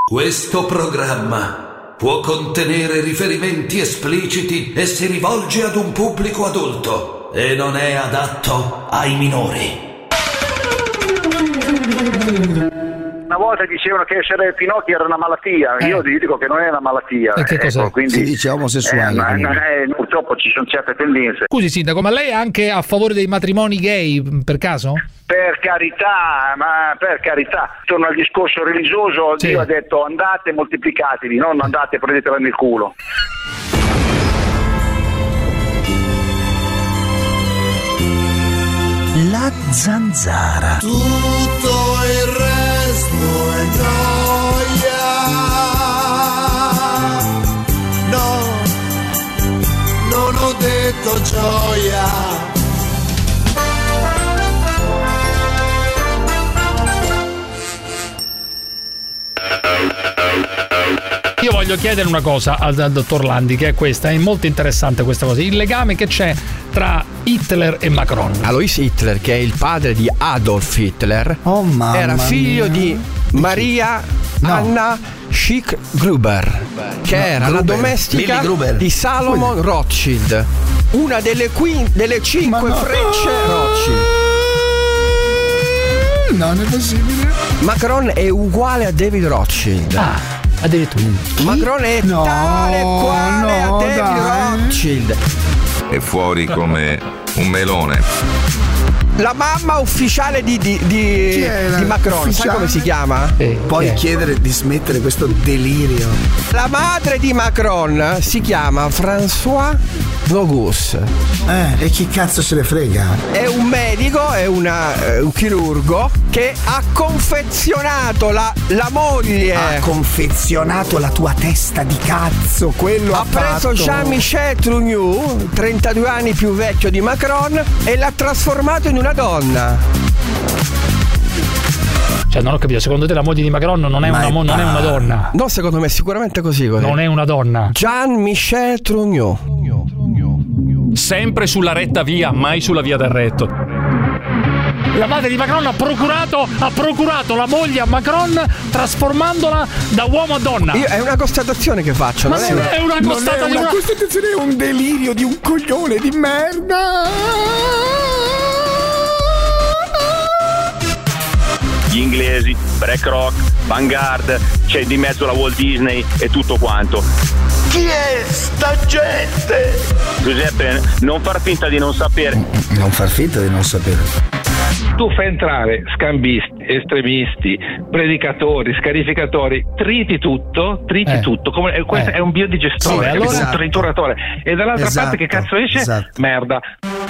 Questo programma può contenere riferimenti espliciti e si rivolge ad un pubblico adulto e non è adatto ai minori. Una volta dicevano che essere Pinocchio era una malattia, io dico che non è una malattia. E che cos'è? Quindi, si dice omosessuale. purtroppo ci sono certe tendenze. Scusi sindaco, ma lei è anche a favore dei matrimoni gay, per caso? Per carità, torno al discorso religioso, sì. Dio ha detto andate e moltiplicatevi, non andate e prendetela nel culo. La zanzara. Tutto il resto è gioia. No, non ho detto gioia. Io voglio chiedere una cosa al dottor Landi, che è questa, è molto interessante questa cosa, il legame che c'è tra Hitler e Macron. Alois Hitler, che è il padre di Adolf Hitler, era figlio di Maria Anna Schick-Gruber, che era la domestica di Salomon Rothschild, una delle 5 frecce Rothschild. Non è possibile. Macron è uguale a David Rothschild. Addirittura. Macron è tale quale a David Rothschild. È fuori come un melone. La mamma ufficiale di Macron, ufficiale? sai come si chiama? Puoi chiedere di smettere questo delirio. La madre di Macron si chiama François Nogus. E chi cazzo se ne frega? È un medico, è un chirurgo che ha confezionato la moglie. Ha confezionato la tua testa di cazzo, quello ha preso Jean-Michel Trugnoux, 32 anni più vecchio di Macron, e l'ha trasformato in una donna. Cioè, non ho capito, secondo te la moglie di Macron non è una donna? No, secondo me è sicuramente così. Non è una donna. Jean-Michel Trugnoux. Sempre sulla retta via, mai sulla via del retto. La madre di Macron ha procurato la moglie a Macron, trasformandola da uomo a donna. È una constatazione che faccio. Ma non è una constatazione. La constatazione è un delirio di un coglione di merda. Gli inglesi, BlackRock, Vanguard, c'è di mezzo la Walt Disney e tutto quanto. Chi è sta gente? Giuseppe, non far finta di non sapere. Non far finta di non sapere. Tu fai entrare scambisti, estremisti, predicatori, scarificatori, triti tutto. Questo è un biodigestore, sì, allora... un trituratore. E dall'altra parte che cazzo esce? Esatto. Merda.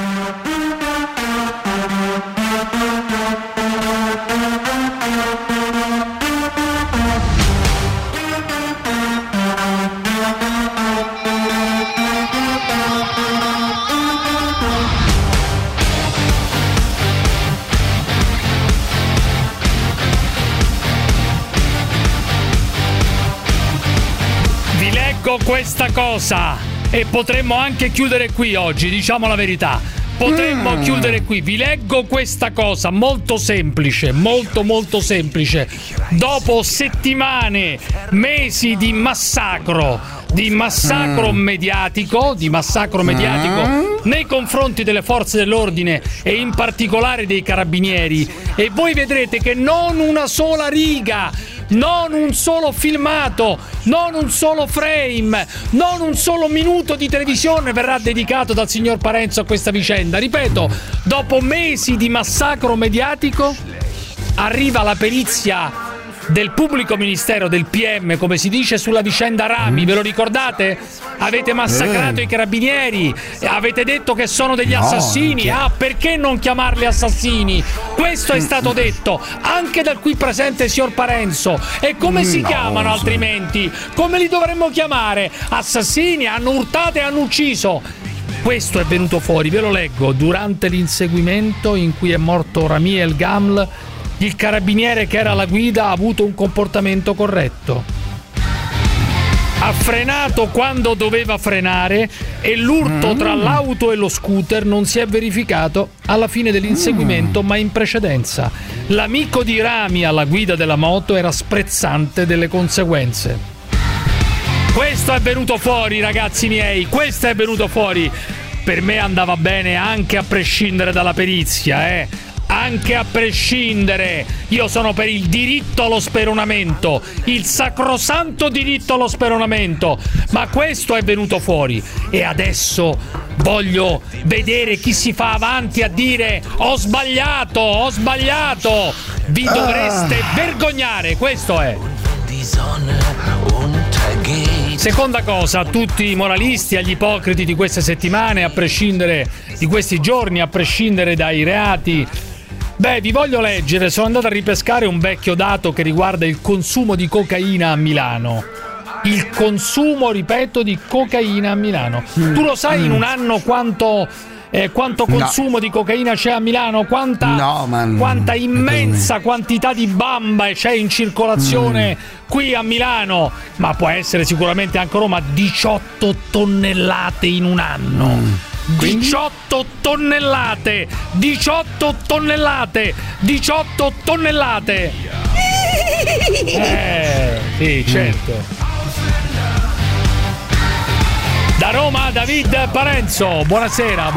Questa cosa, e potremmo anche chiudere qui oggi, diciamo la verità, potremmo chiudere qui. Vi leggo questa cosa molto semplice, molto semplice. Dopo settimane, mesi di massacro mediatico nei confronti delle forze dell'ordine e in particolare dei carabinieri, e voi vedrete che non una sola riga, non un solo filmato, non un solo frame, non un solo minuto di televisione verrà dedicato dal signor Parenzo a questa vicenda. Ripeto, dopo mesi di massacro mediatico arriva la perizia del pubblico ministero, del PM, come si dice, sulla vicenda Rami. Ve lo ricordate? Avete massacrato i carabinieri, avete detto che sono degli assassini. Perché non chiamarli assassini? Questo è stato detto anche dal qui presente signor Parenzo. E come si chiamano altrimenti? Come li dovremmo chiamare? Assassini, hanno urtato e hanno ucciso. Questo è venuto fuori, ve lo leggo. Durante l'inseguimento in cui è morto Rami El Gaml, il carabiniere che era alla guida ha avuto un comportamento corretto. Ha frenato quando doveva frenare e l'urto tra l'auto e lo scooter non si è verificato alla fine dell'inseguimento, ma in precedenza. L'amico di Rami alla guida della moto era sprezzante delle conseguenze. Questo è venuto fuori, ragazzi miei, questo è venuto fuori. Per me andava bene anche a prescindere dalla perizia, anche a prescindere. Io sono per il diritto allo speronamento, il sacrosanto diritto allo speronamento, ma questo è venuto fuori e adesso voglio vedere chi si fa avanti a dire ho sbagliato, vi dovreste vergognare, questo è. Seconda cosa, a tutti i moralisti, agli ipocriti di queste settimane, a prescindere di questi giorni, a prescindere dai reati, vi voglio leggere, sono andato a ripescare un vecchio dato che riguarda il consumo di cocaina a Milano. Il consumo, ripeto, di cocaina a Milano. Tu lo sai in un anno quanto consumo di cocaina c'è a Milano? Quanta immensa quantità di bamba c'è in circolazione qui a Milano? Ma può essere sicuramente anche a Roma. 18 tonnellate in un anno. 18 tonnellate. Sì, certo. Da Roma David Parenzo, buonasera.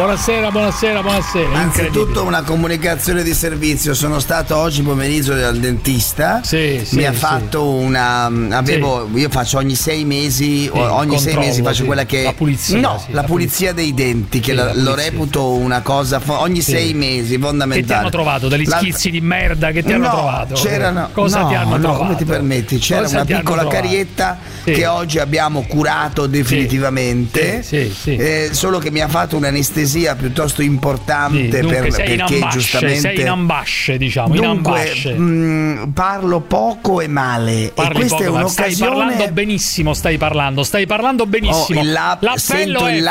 Anzitutto una comunicazione di servizio. Sono stato oggi pomeriggio dal dentista. Mi ha fatto io faccio ogni 6 mesi, faccio quella che la pulizia, la pulizia dei denti, che lo reputo una cosa ogni 6 mesi fondamentale. Che ti hanno trovato degli schizzi di merda che ti hanno trovato? Cosa ti hanno trovato? Come ti permetti? C'era una piccola carietta che oggi abbiamo curato definitivamente. Solo che mi ha fatto un'anestesia piuttosto importante perché giustamente sei in ambasce, diciamo. Dunque, parlo poco e male. Parli e questa poco, è un'occasione. Stai parlando benissimo. L'appello è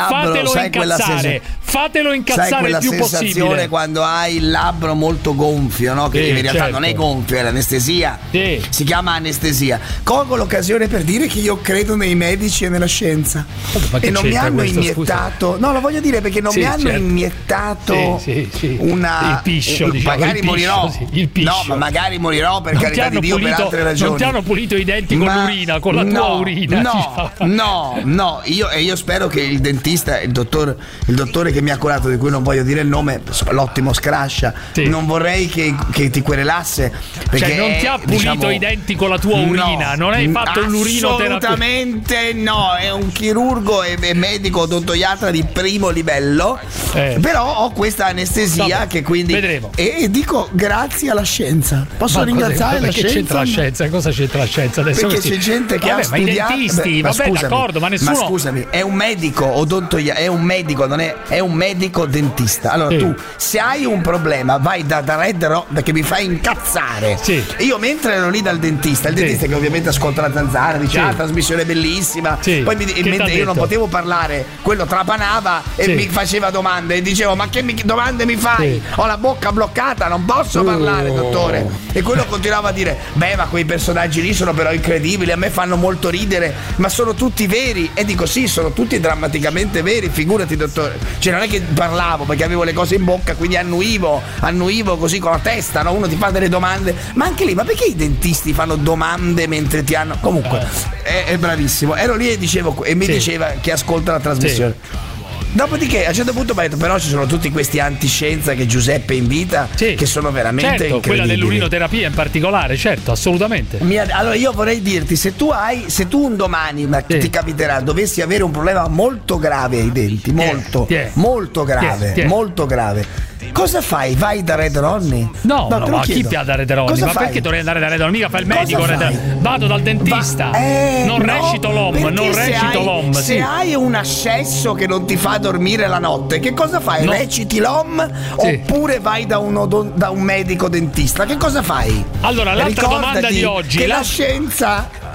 fatelo incazzare il più possibile. Quando hai il labbro molto gonfio, no? Che in realtà non è gonfio, è l'anestesia. Si chiama anestesia. Colgo l'occasione per dire che io credo nei medici e nella scienza. E non mi hanno iniettato, no, lo voglio dire perché non mi hanno iniettato una. Il piscio, magari morirò. No, ma magari morirò per carità di Dio per altre ragioni. Non ti hanno pulito i denti con l'urina, con la tua urina. No, io spero che il dentista, il dottore che mi ha curato, di cui non voglio dire il nome, l'ottimo Scrascia, non vorrei che ti querelasse. Perché non ti ha pulito i denti con la tua urina, non hai fatto l'urinoterapia. Assolutamente no, è un chirurgo e medico odontoiatra di primo livello, però ho questa anestesia che quindi vedremo. E dico grazie alla scienza. Posso ringraziare la scienza? C'entra la scienza? Cosa c'entra la scienza adesso? Perché c'è gente che ha studiato. Ma i dentisti, d'accordo, ma nessuno. Ma scusami, è un medico odontoiatra, è un medico dentista. Allora tu, se hai un problema, vai da Red Rock, che mi fai incazzare. Io mentre ero lì dal dentista, il dentista che ovviamente ascolta la zanzara, dice trasmissione bellissima, poi mentre io non potevo parlare, quello trapanava e mi faceva domande e dicevo ma che domande mi fai? Ho la bocca bloccata, non posso parlare, dottore. E quello continuava a dire ma quei personaggi lì sono però incredibili, a me fanno molto ridere, ma sono tutti veri. E dico sì, sono tutti drammaticamente veri, figurati dottore. Cioè non è che parlavo perché avevo le cose in bocca, quindi annuivo così con la testa, no? Uno ti fa delle domande, ma anche lì, ma perché i dentisti fanno domande mentre ti hanno. Comunque è bravissimo. Ero lì e dicevo e mi diceva che ascolta la trasmissione. Dopodiché a un certo punto mi ha detto però ci sono tutti questi antiscienza che Giuseppe invita che sono veramente incredibili. Quella dell'urinoterapia in particolare, certo, assolutamente. Allora io vorrei dirti, se tu un domani ti capiterà, dovessi avere un problema molto grave ai denti, molto grave, cosa fai? Vai da Red Ronnie? No, ma chi piace da Red Ronnie? Ma perché dovrei andare da Red Ronnie? Mica fa il medico. Vado dal dentista. Non recito l'OM. Se hai un ascesso che non ti fa dormire la notte, che cosa fai? Reciti l'OM oppure vai da un medico dentista? Che cosa fai? Allora, l'altra domanda di oggi. Che la scienza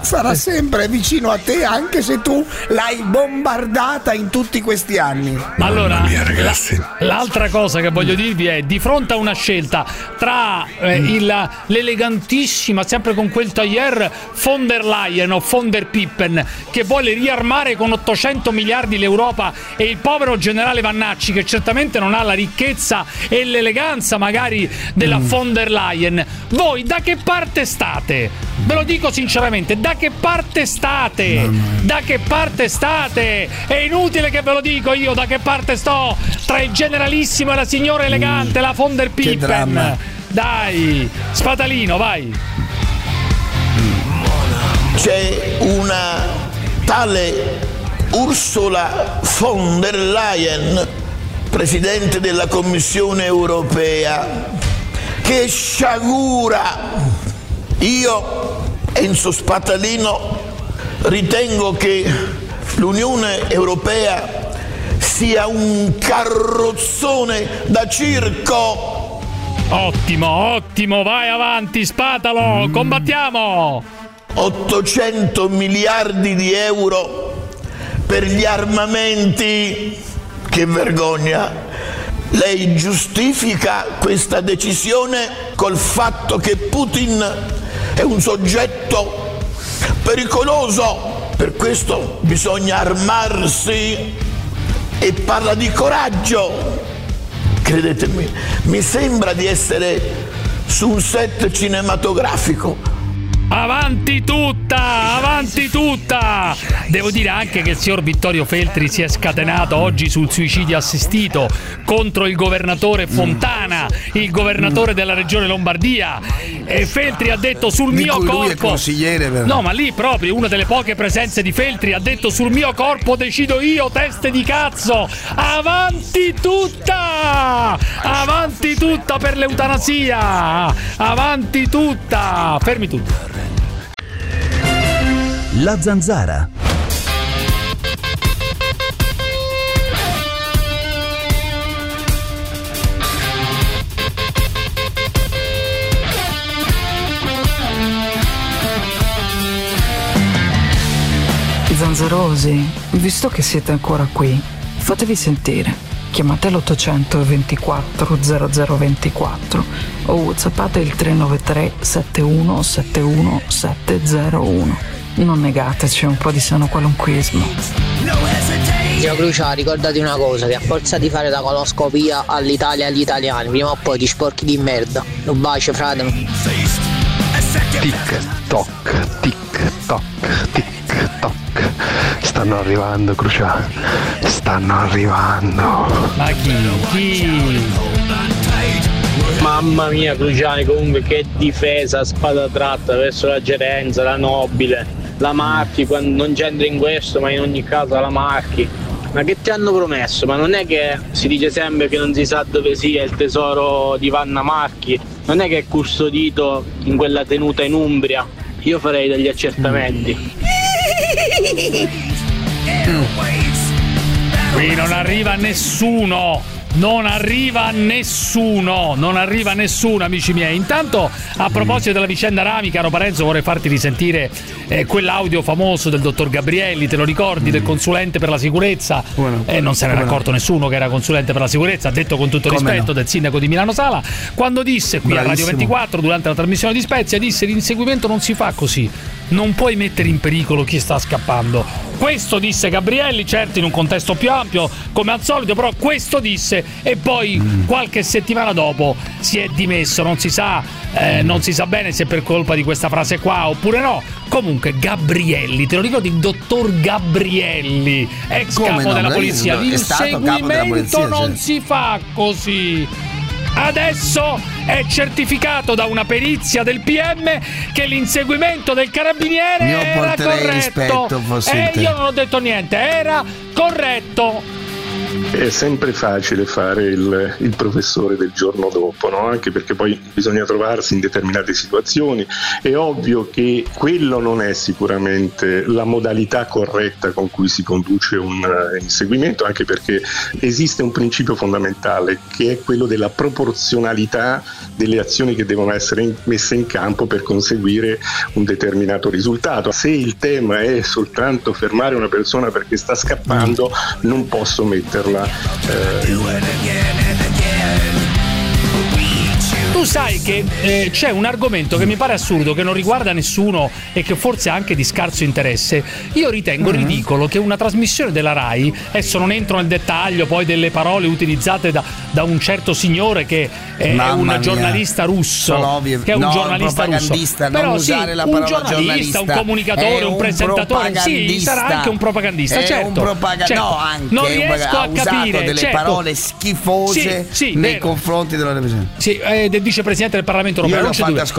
sarà sempre vicino a te anche se tu l'hai bombardata in tutti questi anni. Allora, l'altra cosa che voglio dirvi è, di fronte a una scelta tra l'elegantissima, sempre con quel tailleur, von der Leyen o von der Pippen, che vuole riarmare con 800 miliardi l'Europa, e il povero generale Vannacci, che certamente non ha la ricchezza e l'eleganza magari della von der Leyen, voi da che parte state? Ve lo dico sinceramente, da che parte state? Da che parte state? È inutile che ve lo dico io da che parte sto, tra il generalissimo e la signora elegante, la von der Pippen. Dai, Spatalino, vai. C'è una tale Ursula von der Leyen, presidente della Commissione europea, che sciagura. Io, Enzo Spatalino, ritengo che l'Unione Europea sia un carrozzone da circo. Ottimo, vai avanti, Spatalo, combattiamo. 800 miliardi di euro per gli armamenti, che vergogna. Lei giustifica questa decisione col fatto che Putin è un soggetto pericoloso, per questo bisogna armarsi, e parla di coraggio. Credetemi, mi sembra di essere su un set cinematografico. Avanti tutta! Devo dire anche che il signor Vittorio Feltri si è scatenato oggi sul suicidio assistito contro il governatore Fontana, il governatore della regione Lombardia, e Feltri ha detto sul mio corpo. Lui è consigliere, però. No, ma lì proprio una delle poche presenze di Feltri ha detto: sul mio corpo decido io, teste di cazzo. Avanti tutta per l'eutanasia, avanti tutta. Fermi tutti. La Zanzara. Zanzarosi, visto che siete ancora qui, fatevi sentire. Chiamate l'800 24 0024 o whatsappate il 393 71 71 701. Non negateci un po' di sano qualunquismo. Zio Crucia, ricordati una cosa, che a forza di fare la coloscopia all'Italia e agli italiani, prima o poi ti sporchi di merda. Un bacio, frate. Tic toc, tic toc, tic toc. Stanno arrivando, Crucia. Stanno arrivando. Ma chi? Mamma mia, Cruciani, comunque che difesa, spada tratta verso la gerenza, la nobile, la Marchi, quando non c'entra in questo, ma in ogni caso la Marchi. Ma che ti hanno promesso? Ma non è che si dice sempre che non si sa dove sia il tesoro di Vanna Marchi? Non è che è custodito in quella tenuta in Umbria? Io farei degli accertamenti. Qui non arriva nessuno, amici miei. Intanto, a proposito della vicenda Rami, caro Parenzo, vorrei farti risentire quell'audio famoso del dottor Gabrielli, te lo ricordi, del consulente per la sicurezza? Non se n'era accorto nessuno che era consulente per la sicurezza, detto con tutto rispetto, del sindaco di Milano Sala, quando disse qui a Radio 24 durante la trasmissione di Spezia, disse: l'inseguimento non si fa così, non puoi mettere in pericolo chi sta scappando. Questo disse Gabrielli, certo in un contesto più ampio come al solito, però questo disse, e poi qualche settimana dopo si è dimesso. Non si sa bene se è per colpa di questa frase qua oppure no. Comunque Gabrielli, te lo ricordi, il dottor Gabrielli, ex capo della polizia. L'inseguimento non si fa così. Adesso è certificato da una perizia del PM che l'inseguimento del carabiniere era corretto. Io non ho detto niente, era corretto. è sempre facile fare il professore del giorno dopo, no? Anche perché poi bisogna trovarsi in determinate situazioni. È ovvio che quello non è sicuramente la modalità corretta con cui si conduce un inseguimento, anche perché esiste un principio fondamentale che è quello della proporzionalità delle azioni che devono essere messe in campo per conseguire un determinato risultato. Se il tema è soltanto fermare una persona perché sta scappando, non posso metterla Tu sai che c'è un argomento che mi pare assurdo, che non riguarda nessuno e che forse ha anche di scarso interesse. Io ritengo ridicolo che una trasmissione della Rai, adesso non entro nel dettaglio poi delle parole utilizzate da un certo signore che è un giornalista russo, che è un giornalista russo, però non usare la parola un giornalista, un comunicatore, un presentatore, sì, sarà anche un propagandista, certo. No, anche non riesco a capire delle parole schifose nei confronti della televisione. Sì, del vicepresidente del Parlamento Europeo.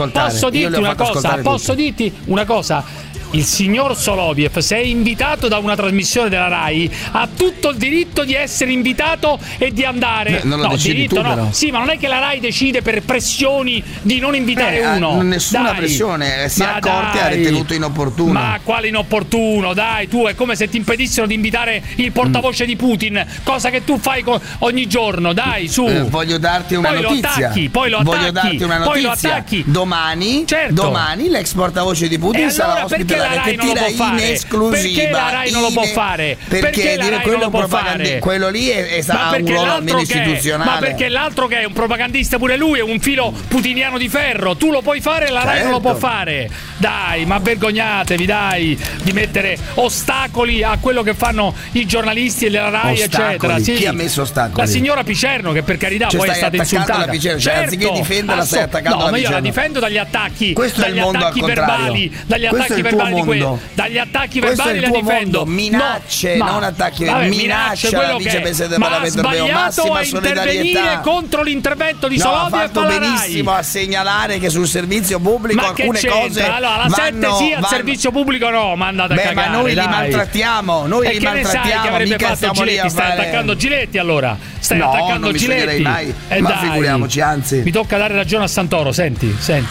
Posso dirti una cosa? Il signor Soloviev, se è invitato da una trasmissione della Rai, ha tutto il diritto di essere invitato e di andare. Non lo decidi tu, però. Sì, ma non è che la Rai decide per pressioni di non invitare uno. Nessuna pressione, si è accorta e ha ritenuto inopportuno. Ma quale inopportuno? Dai, tu è come se ti impedissero di invitare il portavoce di Putin, cosa che tu fai ogni giorno. Dai, su. Voglio darti una notizia. Voglio darti una notizia. Domani l'ex portavoce di Putin sarà ospite. La Rai non lo può fare? Perché la Rai non lo può fare? Perché la Rai non lo può fare? Quello lì ha un ruolo almeno istituzionale. Ma perché l'altro che è un propagandista pure lui, è un filo putiniano di ferro. Tu lo puoi fare e la Rai non lo può fare. Dai, ma vergognatevi, dai, di mettere ostacoli a quello che fanno i giornalisti e della Rai, eccetera. Sì. Chi ha messo ostacoli? La signora Picerno, che per carità poi è stata insultata. Anziché difenderla stai attaccando la Picerno. No, ma io la difendo dagli attacchi. Questo è il mondo al contrario. Dagli attacchi verbali dagli attacchi verbali la difendo. Minacce, non attacchi verbali. Minaccia la vicepresidente del Parlamento Europeo. Massima solidarietà contro l'intervento di Soloviev. Ha fatto benissimo a segnalare che sul servizio pubblico alcune cose. Allora, la 7 sì, al servizio pubblico no, ma andate a cagare. Ma noi li maltrattiamo. Noi li maltrattiamo. Che avrebbe fatto Giletti? Stai attaccando Giletti allora? Stai attaccando Giletti? Mai. Ma figuriamoci, anzi. Mi tocca dare ragione a Santoro. Senti.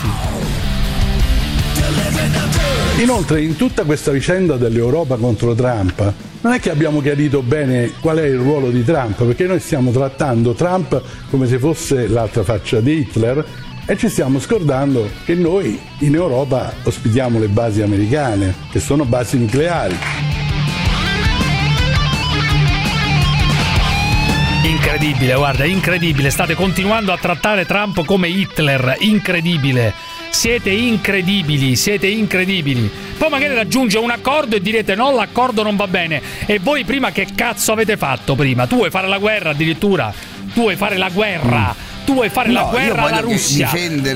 Inoltre, in tutta questa vicenda dell'Europa contro Trump, non è che abbiamo chiarito bene qual è il ruolo di Trump, perché noi stiamo trattando Trump come se fosse l'altra faccia di Hitler e ci stiamo scordando che noi in Europa ospitiamo le basi americane, che sono basi nucleari. Incredibile, guarda, incredibile. State continuando a trattare Trump come Hitler, incredibile. Siete incredibili. Poi magari raggiunge un accordo e direte no, l'accordo non va bene. E voi prima che cazzo avete fatto prima? Tu vuoi fare la guerra addirittura? Tu vuoi fare la guerra alla Russia.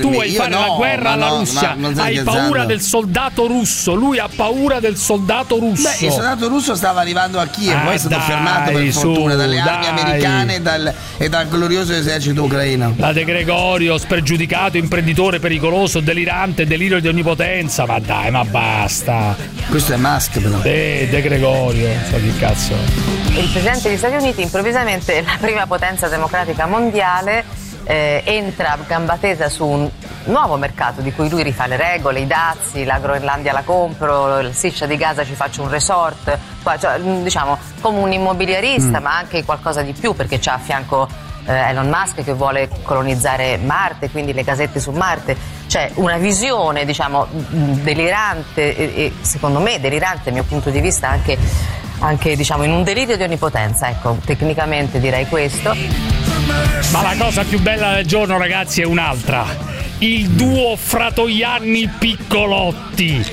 Hai paura del soldato russo. Lui ha paura del soldato russo. Beh, il soldato russo stava arrivando a Kiev, poi è stato fermato per fortuna dalle armi americane e dal glorioso esercito ucraino. La De Gregorio, spregiudicato, imprenditore pericoloso, delirante, delirio di onnipotenza. Ma dai, ma basta. Questo è Musk, però. De Gregorio, so che cazzo. Il presidente degli Stati Uniti, improvvisamente la prima potenza democratica mondiale, entra a gamba tesa su un nuovo mercato di cui lui rifà le regole, i dazi, la Groenlandia la compro, il Striscia di Gaza ci faccio un resort, cioè, diciamo come un immobiliarista, ma anche qualcosa di più, perché c'ha a fianco Elon Musk che vuole colonizzare Marte, quindi le casette su Marte. C'è una visione, diciamo, delirante e secondo me delirante dal mio punto di vista anche diciamo in un delirio di onnipotenza, ecco, tecnicamente direi questo. Ma la cosa più bella del giorno, ragazzi, è un'altra. Il duo Fratoianni Piccolotti,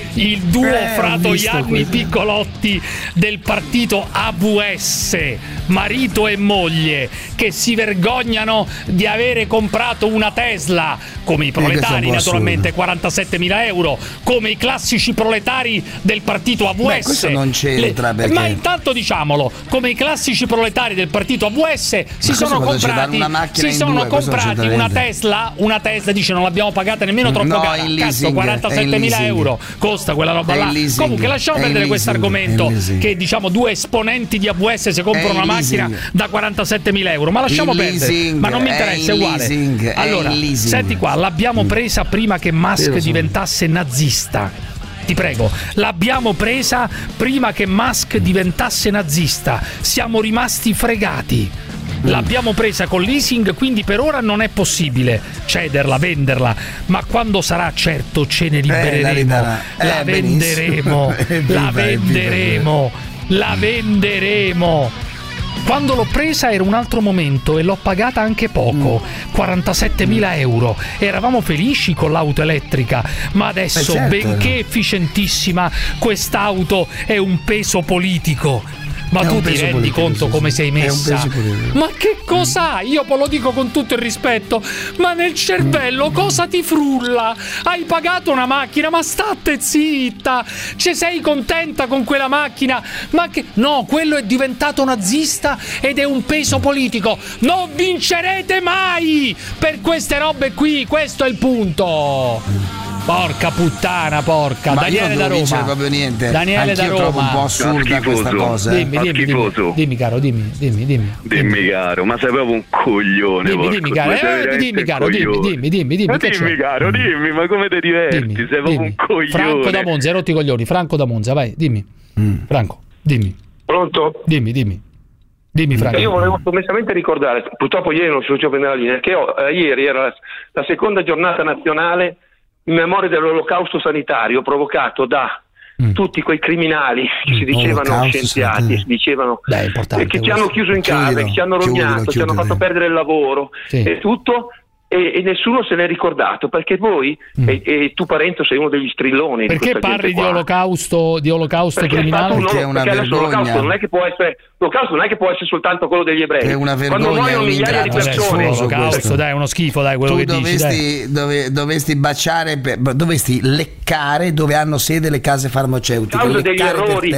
Piccolotti del partito AVS, marito e moglie, che si vergognano di avere comprato una Tesla, come i proletari naturalmente, 47.000 euro, come i classici proletari del partito AVS. Beh, questo non c'entra perché... Ma intanto diciamolo, come i classici proletari del partito AVS si sono comprati una Tesla, dice non l'abbiamo l'abbiamo pagata nemmeno troppo cara. Cazzo, 47.000 euro costa quella roba là. Comunque lasciamo perdere questo argomento che diciamo due esponenti di AWS si comprano una macchina da 47.000 euro, ma lasciamo perdere, ma non mi interessa, è uguale. Allora, senti qua, l'abbiamo presa prima che Musk diventasse nazista. Ti prego, l'abbiamo presa prima che Musk diventasse nazista. Siamo rimasti fregati. L'abbiamo presa con leasing, quindi per ora non è possibile cederla, venderla, ma quando sarà, certo, ce ne libereremo. La venderemo. Quando l'ho presa era un altro momento e l'ho pagata anche poco, 47.000 euro. Eravamo felici con l'auto elettrica, ma adesso, benché efficientissima, quest'auto è un peso politico. Ma tu ti rendi conto come sei messa? Ma che cos'hai? Io poi lo dico con tutto il rispetto, ma nel cervello cosa ti frulla? Hai pagato una macchina, ma state zitta! Ci sei contenta con quella macchina? Ma che... No, quello è diventato nazista ed è un peso politico. Non vincerete mai per queste robe qui, questo è il punto. Porca puttana, porca. Ma Daniele da Roma. Non proprio niente. Daniele da Roma. Trovo un po' assurda questa cosa. Dimmi caro, dimmi caro, ma sei proprio un coglione. Dimmi caro, dimmi caro, dimmi, ma come ti diverti? Sei proprio un coglione. Franco da Monza, hai rotto i coglioni. Franco da Monza, vai, dimmi. Franco, dimmi. Pronto? Dimmi Franco. Io volevo sommessamente ricordare, purtroppo ieri non sono riuscito a prendere la linea, che ieri era la seconda giornata nazionale in memoria dell'olocausto sanitario provocato da tutti quei criminali che si dicevano scienziati, si dicevano che ci hanno chiuso in casa, che ci hanno rognato, ci hanno fatto perdere il lavoro e tutto. E nessuno se n'è ricordato, perché voi e tu Parenzo sei uno degli strilloni. Perché di parli di olocausto criminale? Perché è una vergogna. L'olocausto non è che può essere soltanto quello degli ebrei. È una vergogna. Quando muoiono migliaia di persone. L'olocausto, dai, è uno schifo, dai, quello tu che dici. Dovesti baciare, dovesti leccare dove hanno sede le case farmaceutiche. A causa degli errori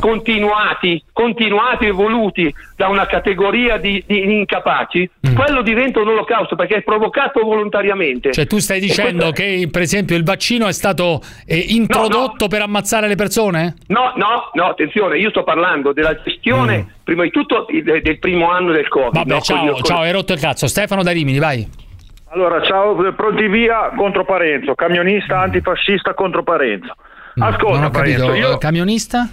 continuati e voluti da una categoria di incapaci, quello diventa un olocausto perché è provocato volontariamente. Cioè tu stai dicendo che per esempio il vaccino è stato introdotto per ammazzare le persone? No, attenzione, io sto parlando della gestione prima di tutto del primo anno del Covid. Vabbè, ciao, hai rotto il cazzo. Stefano da Rimini, vai. Allora, ciao, pronti via contro Parenzo, camionista antifascista contro Parenzo. Ascolta, non ho capito, Parenzo, camionista?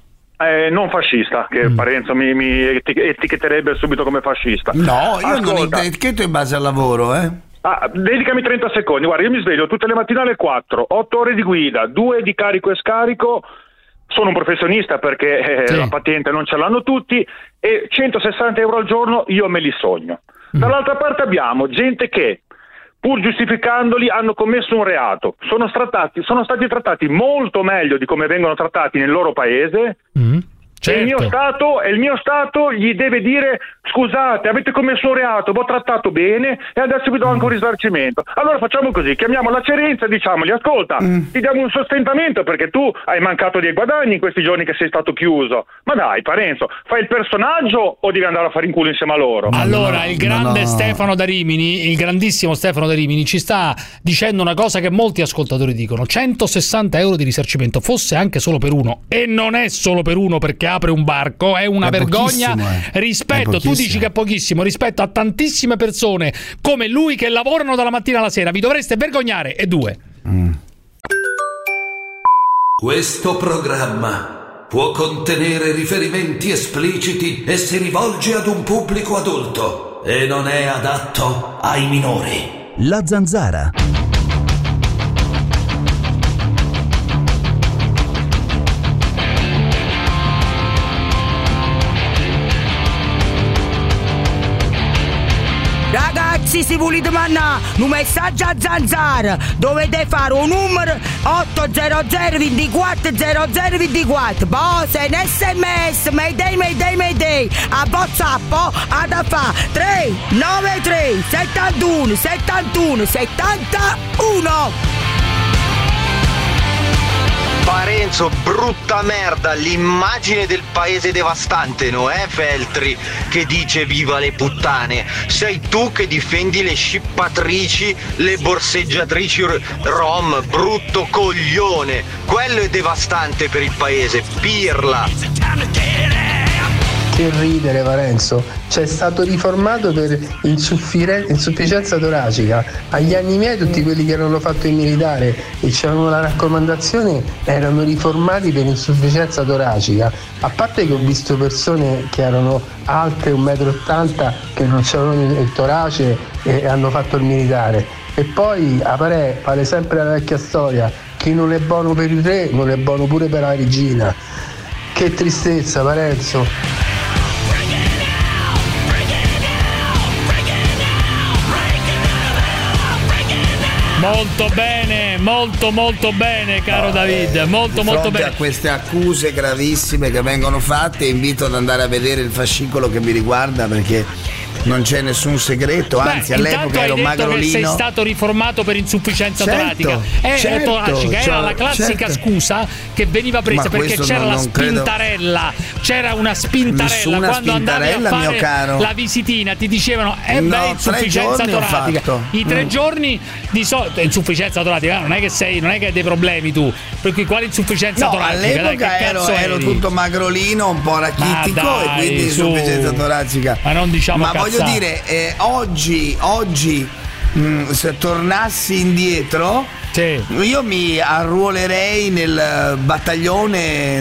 Non fascista, che Parenzo mi etichetterebbe subito come fascista. No, io non etichetto in base al lavoro, dedicami 30 secondi. Guarda, io mi sveglio tutte le mattine alle 4, 8 ore di guida, 2 di carico e scarico. Sono un professionista perché la patente non ce l'hanno tutti, e 160 euro al giorno io me li sogno. Dall'altra parte abbiamo gente che, pur giustificandoli, hanno commesso un reato. Sono stati trattati molto meglio di come vengono trattati nel loro paese. Certo. E il mio Stato gli deve dire: scusate, avete commesso un reato, vi ho trattato bene e adesso vi do anche un risarcimento. Allora facciamo così, chiamiamo la Cerenza e diciamogli: ascolta, ti diamo un sostentamento perché tu hai mancato dei guadagni in questi giorni che sei stato chiuso. Ma dai, Parenzo, fai il personaggio o devi andare a fare in culo insieme a loro? Allora, il grande Stefano da Rimini, il grandissimo Stefano da Rimini ci sta dicendo una cosa che molti ascoltatori dicono: 160 euro di risarcimento, fosse anche solo per uno, e non è solo per uno perché apre un barco, è una vergogna rispetto, tu dici che è pochissimo rispetto a tantissime persone come lui che lavorano dalla mattina alla sera. Vi dovreste vergognare. E due. Questo programma può contenere riferimenti espliciti e si rivolge ad un pubblico adulto e non è adatto ai minori. La Zanzara. Ragazzi, se volete mandare un messaggio a Zanzara dovete fare un numero 800 24 0024. Poi se in SMS Mayday a WhatsApp ad fa 393 71 71 71. Parenzo, brutta merda, l'immagine del paese devastante, no? Feltri che dice viva le puttane. Sei tu che difendi le scippatrici, le borseggiatrici rom, brutto coglione. Quello è devastante per il paese, pirla. Che ridere Parenzo, c'è stato riformato per insufficienza toracica. Agli anni miei tutti quelli che erano fatto il militare e c'erano la raccomandazione erano riformati per insufficienza toracica. A parte che ho visto persone che erano alte 1,80 m che non c'erano il torace e hanno fatto il militare. E poi pare sempre la vecchia storia, chi non è buono per il re non è buono pure per la regina. Che tristezza Parenzo. Molto bene, molto bene, caro David, molto bene. A queste accuse gravissime che vengono fatte, invito ad andare a vedere il fascicolo che mi riguarda, perché non c'è nessun segreto, anzi all'epoca ero magrolino. Che sei stato riformato per insufficienza toracica. Toracica era la classica scusa che veniva presa perché c'era la spintarella, c'era una spintarella. Nessuna quando andavi a fare mio caro. la visitina ti dicevano insufficienza toracica. I 3 giorni di solito insufficienza toracica, non è che hai dei problemi tu, per cui quale insufficienza toracica? All'epoca ero tutto magrolino, un po' rachitico e quindi insufficienza toracica. Ma non diciamo voglio dire, oggi se tornassi indietro, io mi arruolerei nel battaglione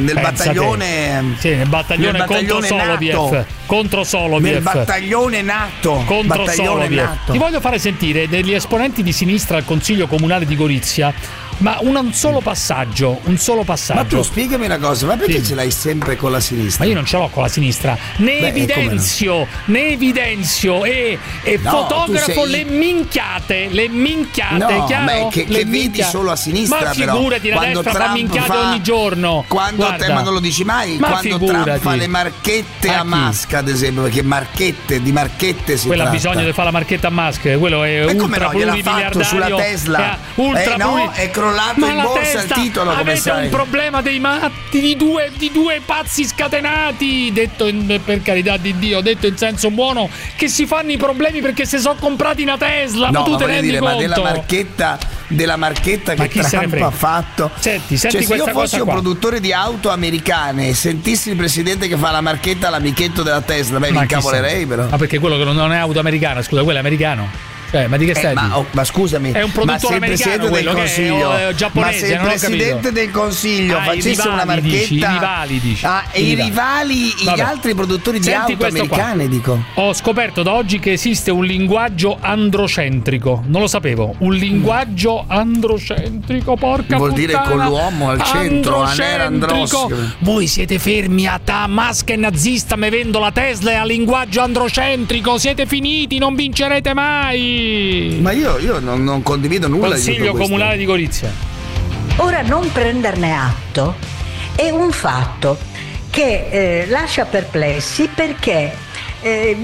contro Soloviev. Nel battaglione NATO. Contro Soloviev. Ti voglio fare sentire degli esponenti di sinistra al Consiglio Comunale di Gorizia. Ma un solo passaggio. Ma tu spiegami una cosa, ma perché ce l'hai sempre con la sinistra? Ma io non ce l'ho con la sinistra. Ne evidenzio e fotografo le minchiate, no, chiaro? Che vedi solo a sinistra. Ma figurati, la destra fa minchiate ogni giorno. Ma non lo dici mai? Quando Trump fa le marchette a Musk, ad esempio, perché di marchette si quella tratta. Bisogno di fare la marchetta a Musk, quello è ultra pluribiliardario sulla Tesla. È crollato in borsa il titolo, come sai. Avete un problema dei matti, di due pazzi scatenati, detto per carità di Dio, detto in senso buono, che si fanno i problemi perché si sono comprati una Tesla. Ma tu te ne rendi conto? Ma della marchetta che Trump ha fatto. Senti se io fossi un produttore di auto americane e sentissi il presidente che fa la marchetta all'amichetto della Tesla, mi incavolerei però. Ma perché quello che non è auto americana, scusa, quello è americano. Ma di che stai? Ma scusami, è un produttore americano quello che è giapponese. Ma se il presidente del consiglio facesse una marchetta, i rivali i rivali, gli altri produttori di auto americane, dico. Ho scoperto da oggi che esiste un linguaggio androcentrico, non lo sapevo. Un linguaggio androcentrico, porca vuol puttana. Dire con l'uomo al centro, androcentrico. Voi siete fermi a Musk è nazista, me vendo la Tesla e a linguaggio androcentrico, siete finiti, non vincerete mai. Ma io non condivido nulla. Consiglio Comunale di Gorizia. Ora, non prenderne atto è un fatto che lascia perplessi, perché è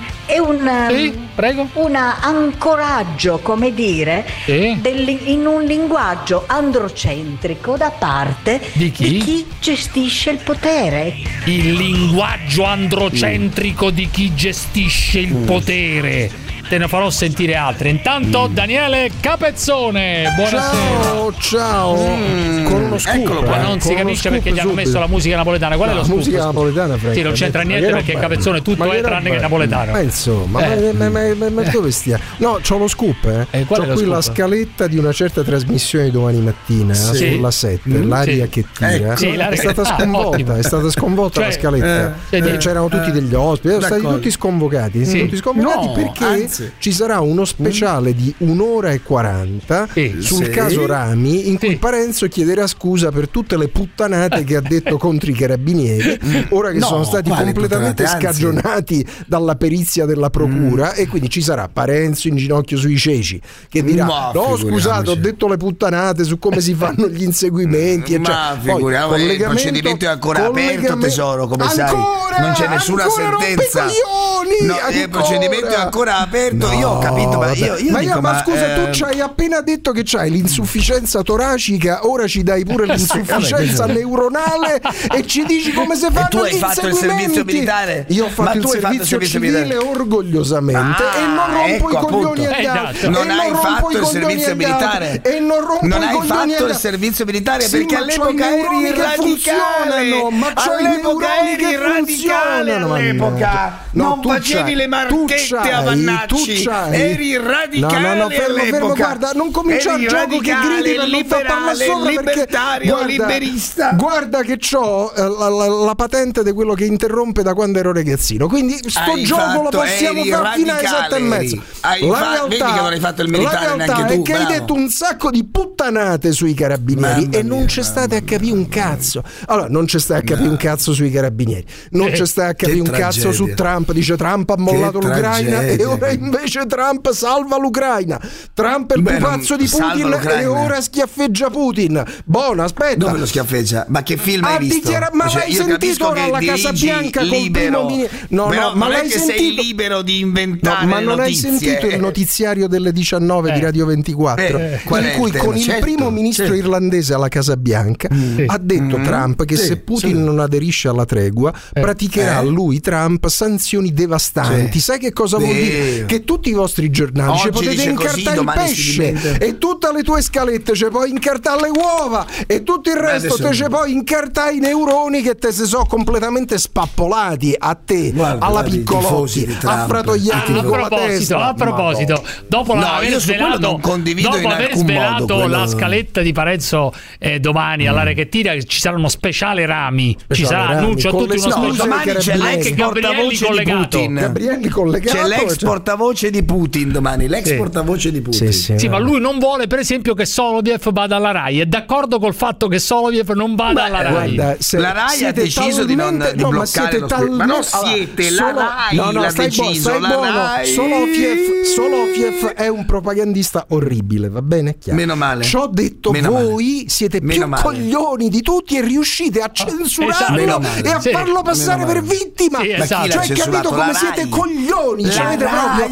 un ancoraggio, come dire, in un linguaggio androcentrico da parte di chi gestisce il potere. Il linguaggio androcentrico di chi gestisce il potere. Te ne farò sentire altre. Intanto Daniele Capezzone, buonasera. Ciao. Con uno scoop. Eccolo qua. Ma non si capisce perché gli hanno messo la musica napoletana. Qual è lo scoop? La musica napoletana, Sì, non c'entra niente perché Capezzone tutto è tranne che napoletano. Ma insomma, ma dove stiamo? No, c'ho lo scoop, C'ho qui la scaletta di una certa trasmissione di domani mattina sulla 7, l'aria che tira. È stata sconvolta la scaletta. C'erano tutti degli ospiti, stati tutti sconvocati. Perché ci sarà uno speciale di 1:40 sul caso Rami, in cui Parenzo chiederà scusa per tutte le puttanate che ha detto contro i carabinieri, ora che sono stati completamente scagionati dalla perizia della procura, e quindi ci sarà Parenzo in ginocchio sui ceci che dirà scusate, ho detto le puttanate su come si fanno gli inseguimenti, il procedimento è ancora aperto, tesoro, come sai, non c'è nessuna sentenza. Il procedimento è ancora aperto. Io ho capito, ma scusa, tu ci hai appena detto che c'hai l'insufficienza toracica, ora ci dai pure l'insufficienza neuronale e ci dici come si fanno tu hai fatto il servizio militare? Io ho fatto il servizio civile orgogliosamente e non rompo i coglioni agli altri. Non hai fatto il servizio militare? E non rompo non i hai coglioni fatto il servizio militare perché all'epoca eri radicale. Ma all'epoca eri radicale all'epoca. Non facevi le marchette a Vannacci. Eri radicale fermo, guarda, non cominciare il gioco che gridi per non far parlare sopra, libertario, perché liberista. Guarda che c'ho la patente di quello che interrompe da quando ero ragazzino, quindi sto gioco lo possiamo fare fino alle 7:30. Vedi che non hai fatto il militare neanche tu. È che hai detto un sacco di puttanate sui carabinieri e non c'è state a capire un cazzo. Allora, non c'è sta a capire un cazzo sui carabinieri, non c'è sta a capire un cazzo su Trump. Dice Trump ha mollato l'Ucraina e ora invece Trump salva l'Ucraina. Trump è il pupazzo di Putin e ora schiaffeggia Putin. Buono, aspetta. Dove lo schiaffeggia? Ma che film hai visto? Ma l'hai sentito ora alla Casa Bianca col primo ministro? No, ma l'hai sentito? Sei libero di inventare ma non hai sentito il notiziario delle 19 di Radio 24 in cui con il primo ministro irlandese alla Casa Bianca ha detto Trump che se Putin non aderisce alla tregua praticherà lui Trump sanzioni devastanti. Sai che cosa vuol dire? Che tutti i vostri giornali ci potete incartare il pesce e tutte le tue scalette ci puoi incartare le uova e tutto il resto te ci puoi incartare i neuroni che te si sono completamente spappolati a te, alla Piccolotti, a Fratoianni con la testa. A proposito, dopo aver svelato la scaletta di Parenzo domani all'area che tira, ci saranno speciale Rami, ci sarà annuncio a tutti uno speciale. Domani c'è l'ex portavoce di Putin. C'è l'ex portavoce di Putin domani, l'ex portavoce di Putin. Sì, ma lui non vuole per esempio che Soloviev vada alla Rai, è d'accordo col fatto che Soloviev non vada alla Rai. Guarda, la Rai ha deciso di bloccare lo spettacolo. Ma non siete, la Rai l'ha deciso, la Rai. Soloviev è un propagandista orribile, va bene? Chiaro. Meno male. Ci ho detto voi siete più coglioni di tutti e riuscite a censurarlo e a farlo passare per vittima. Cioè, capito come siete coglioni? Avete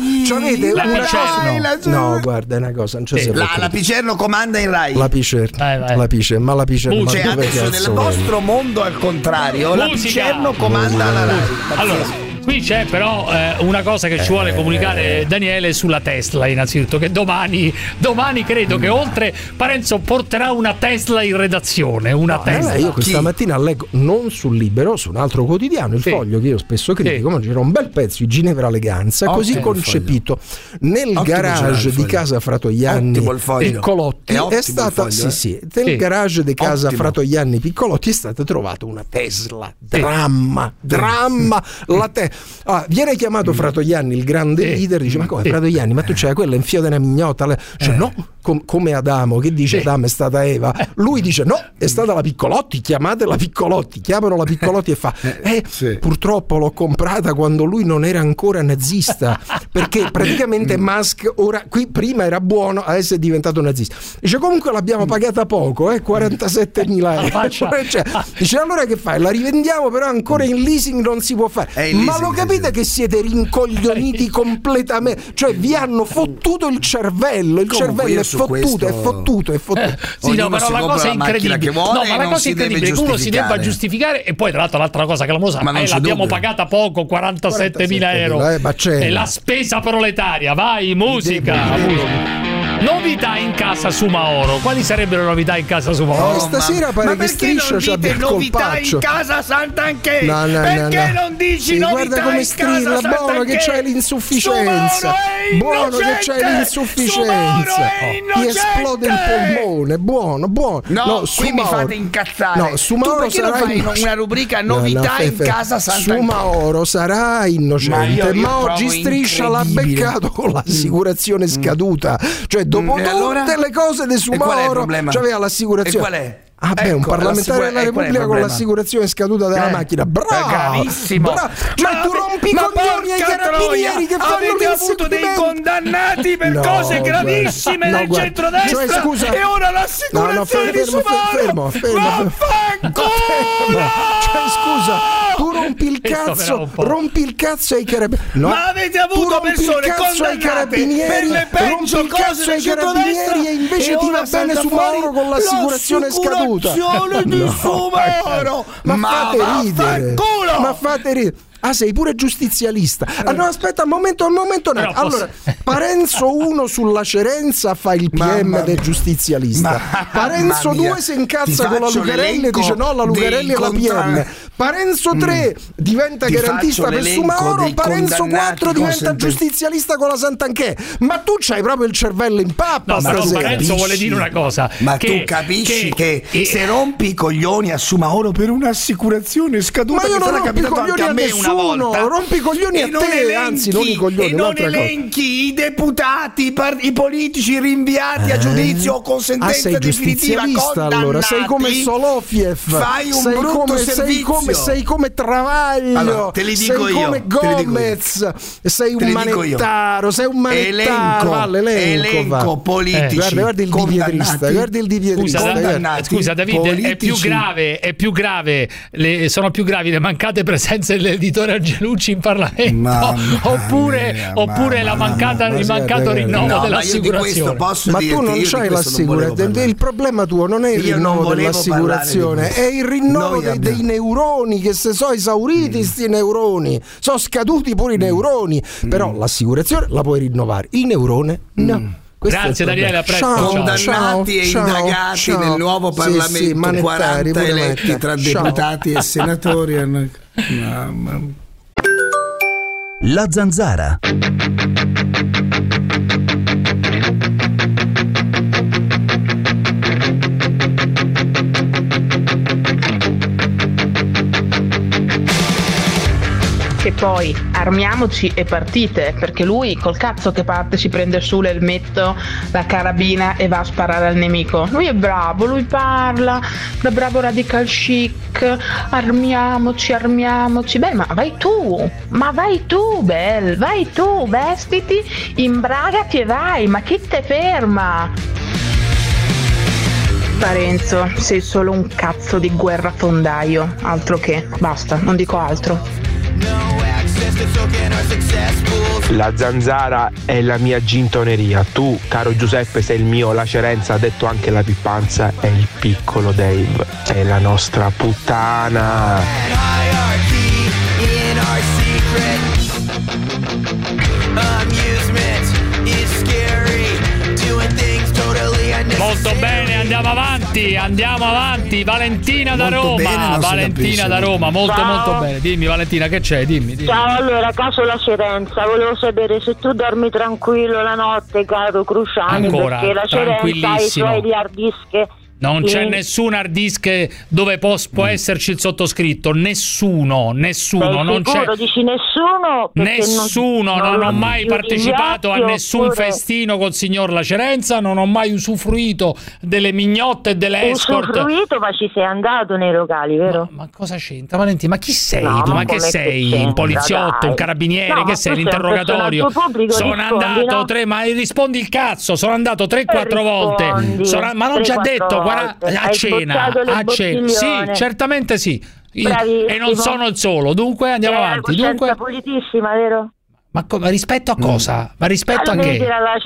una cosa. No, guarda, è una cosa, non c'è la Picerno comanda in Rai. La Picerno, ma la Picerno. Cioè, adesso nel vostro mondo al contrario, la Picerno comanda la Rai. Allora, qui c'è però una cosa che ci vuole comunicare Daniele sulla Tesla, innanzitutto, che domani credo che oltre Parenzo porterà una Tesla in redazione, Tesla. Io questa mattina leggo, non sul Libero, su un altro quotidiano, il Foglio, che io spesso critico, ma c'era un bel pezzo di Ginevra Eleganza, così concepito nel garage di casa Fratoianni Piccolotti è stata nel garage di casa Fratoianni Piccolotti è stata trovata una Tesla. Dramma la Tesla. Viene chiamato Fratoianni, il grande leader, dice: ma come Fratoianni, ma tu c'hai quella in fio di una mignotta? Cioè, no, come Adamo, che dice Adamo è stata Eva. Lui dice no, è stata la Piccolotti, chiamate la Piccolotti. Chiamano la Piccolotti e fa purtroppo l'ho comprata quando lui non era ancora nazista, perché praticamente Musk ora qui prima era buono, adesso è diventato nazista. Dice comunque l'abbiamo pagata poco, 47.000 euro. Cioè, dice allora che fai? La rivendiamo, però ancora in leasing non si può fare. Ma lo capite che siete rincoglioniti completamente? Cioè vi hanno fottuto il cervello, cervello è fottuto. Sì, no, però la cosa è incredibile. Ma la cosa è incredibile che uno si debba giustificare, e poi tra l'altro l'altra cosa che la mosa l'abbiamo pagata poco, 47.000 euro. È la spesa proletaria. Vai, musica. Novità in casa su Maoro. Quali sarebbero le novità in casa su Maoro? Stasera pare che Striscia ci abbia il colpaccio. In casa Sant'Anché? Perché non dici novità guarda come strilla, buono che c'hai l'insufficienza. Buono che c'hai l'insufficienza. Ti esplode il polmone. Buono. No, qui mi fate incazzare. No, su Maoro sarai una rubrica novità in casa Sant'Anché. Su Maoro sarà innocente, ma oggi Striscia l'ha beccato con l'assicurazione scaduta. Cioè dopo tutte le cose di su Mauro c'aveva l'assicurazione. E qual è? Un parlamentare della Repubblica con l'assicurazione scaduta della macchina. Bravissimo. Cioè tu rompi i coglioni ai carabinieri che fanno avete avuto dei condannati per cose gravissime nel centrodestra, cioè, scusa, e ora l'assicurazione di Sumaro. Fermo. Cioè scusa, Tu rompi il cazzo ai carabinieri. No. Ma avete avuto persone condannate per le peggio cose del centrodestra e invece ti va bene su Mauro con l'assicurazione scaduta. Di Sumaoro. Ma fate ridere. Ah, sei pure giustizialista. Allora aspetta un momento. Allora, Parenzo 1 sulla Cerenza fa il PM del giustizialista. Parenzo 2 si incazza con la Lucarelli e dice no, la Lucarelli è la PM. Parenzo 3 diventa garantista per Sumaoro. Parenzo 4 diventa giustizialista con la Sant'Anché. Ma tu c'hai proprio il cervello in pappa. No, però Parenzo vuole dire una cosa. Ma tu capisci che se rompi i coglioni a Sumaoro per un'assicurazione scaduta, ma io che sarà capitato anche a me una volta, rompi i coglioni a te, anzi non i coglioni, e non elenchi i deputati, i politici rinviati a giudizio o con sentenza definitiva condannati. Allora sei come Solofiev, fai un brutto servizio. Sei come Travaglio, allora, te li dico sei come Gomez, sei un manettaro, elenco politici guarda il Di Pietrista. Scusa Davide, è più grave sono più gravi le mancate presenze dell'editore Angelucci in Parlamento oppure il mancato rinnovo dell'assicurazione. Ma tu non c'hai l'assicurazione, il problema tuo non è il rinnovo dell'assicurazione, è il rinnovo dei neuroni, che se sono esauriti sti neuroni, sono scaduti pure i neuroni, però l'assicurazione la puoi rinnovare, il neurone no. Grazie Daniele, a presto. Condannati e indagati nel nuovo Parlamento, 40 eletti tra deputati e senatori. La Zanzara. Che poi armiamoci e partite, perché lui col cazzo che parte si prende su l'elmetto, la carabina e va a sparare al nemico. Lui è bravo, lui parla da bravo radical chic, armiamoci. Beh, ma vai tu, Bel, vai tu, vestiti, imbragati e vai, ma chi te ferma? Parenzo, sei solo un cazzo di guerrafondaio, altro che, basta, non dico altro. La Zanzara è la mia gintoneria. Tu, caro Giuseppe, sei il mio. La Cerenza, ha detto anche la Pippanza, è il piccolo Dave. È la nostra puttana. Molto bene, andiamo avanti. Valentina da Roma, molto bene. Dimmi Valentina, che c'è? Dimmi. Ciao, allora, caso la Cerenza, volevo sapere se tu dormi tranquillo la notte, caro Cruciani. Ancora, perché la Cerenza ha i suoi hard disk. Non c'è nessun hard disk dove può esserci il sottoscritto, nessuno. Sei non sicuro? c'è. Dici nessuno? Non ho mai partecipato a nessun festino col signor La Cerenza, non ho mai usufruito delle mignotte e delle escort. Usufruito, ma ci sei andato nei locali, vero? Ma cosa c'entra, Valentina? Ma chi sei tu? Ma che sei? Un poliziotto, un carabiniere? Che sei? L'interrogatorio? Sono andato ma rispondi il cazzo, sono andato 3-4 volte. Ma non ci ha detto a cena. Sì, certamente sì. E non sono il solo. Dunque andiamo avanti. Dunque pulitissima, vero? Ma rispetto a cosa? Ma rispetto a che?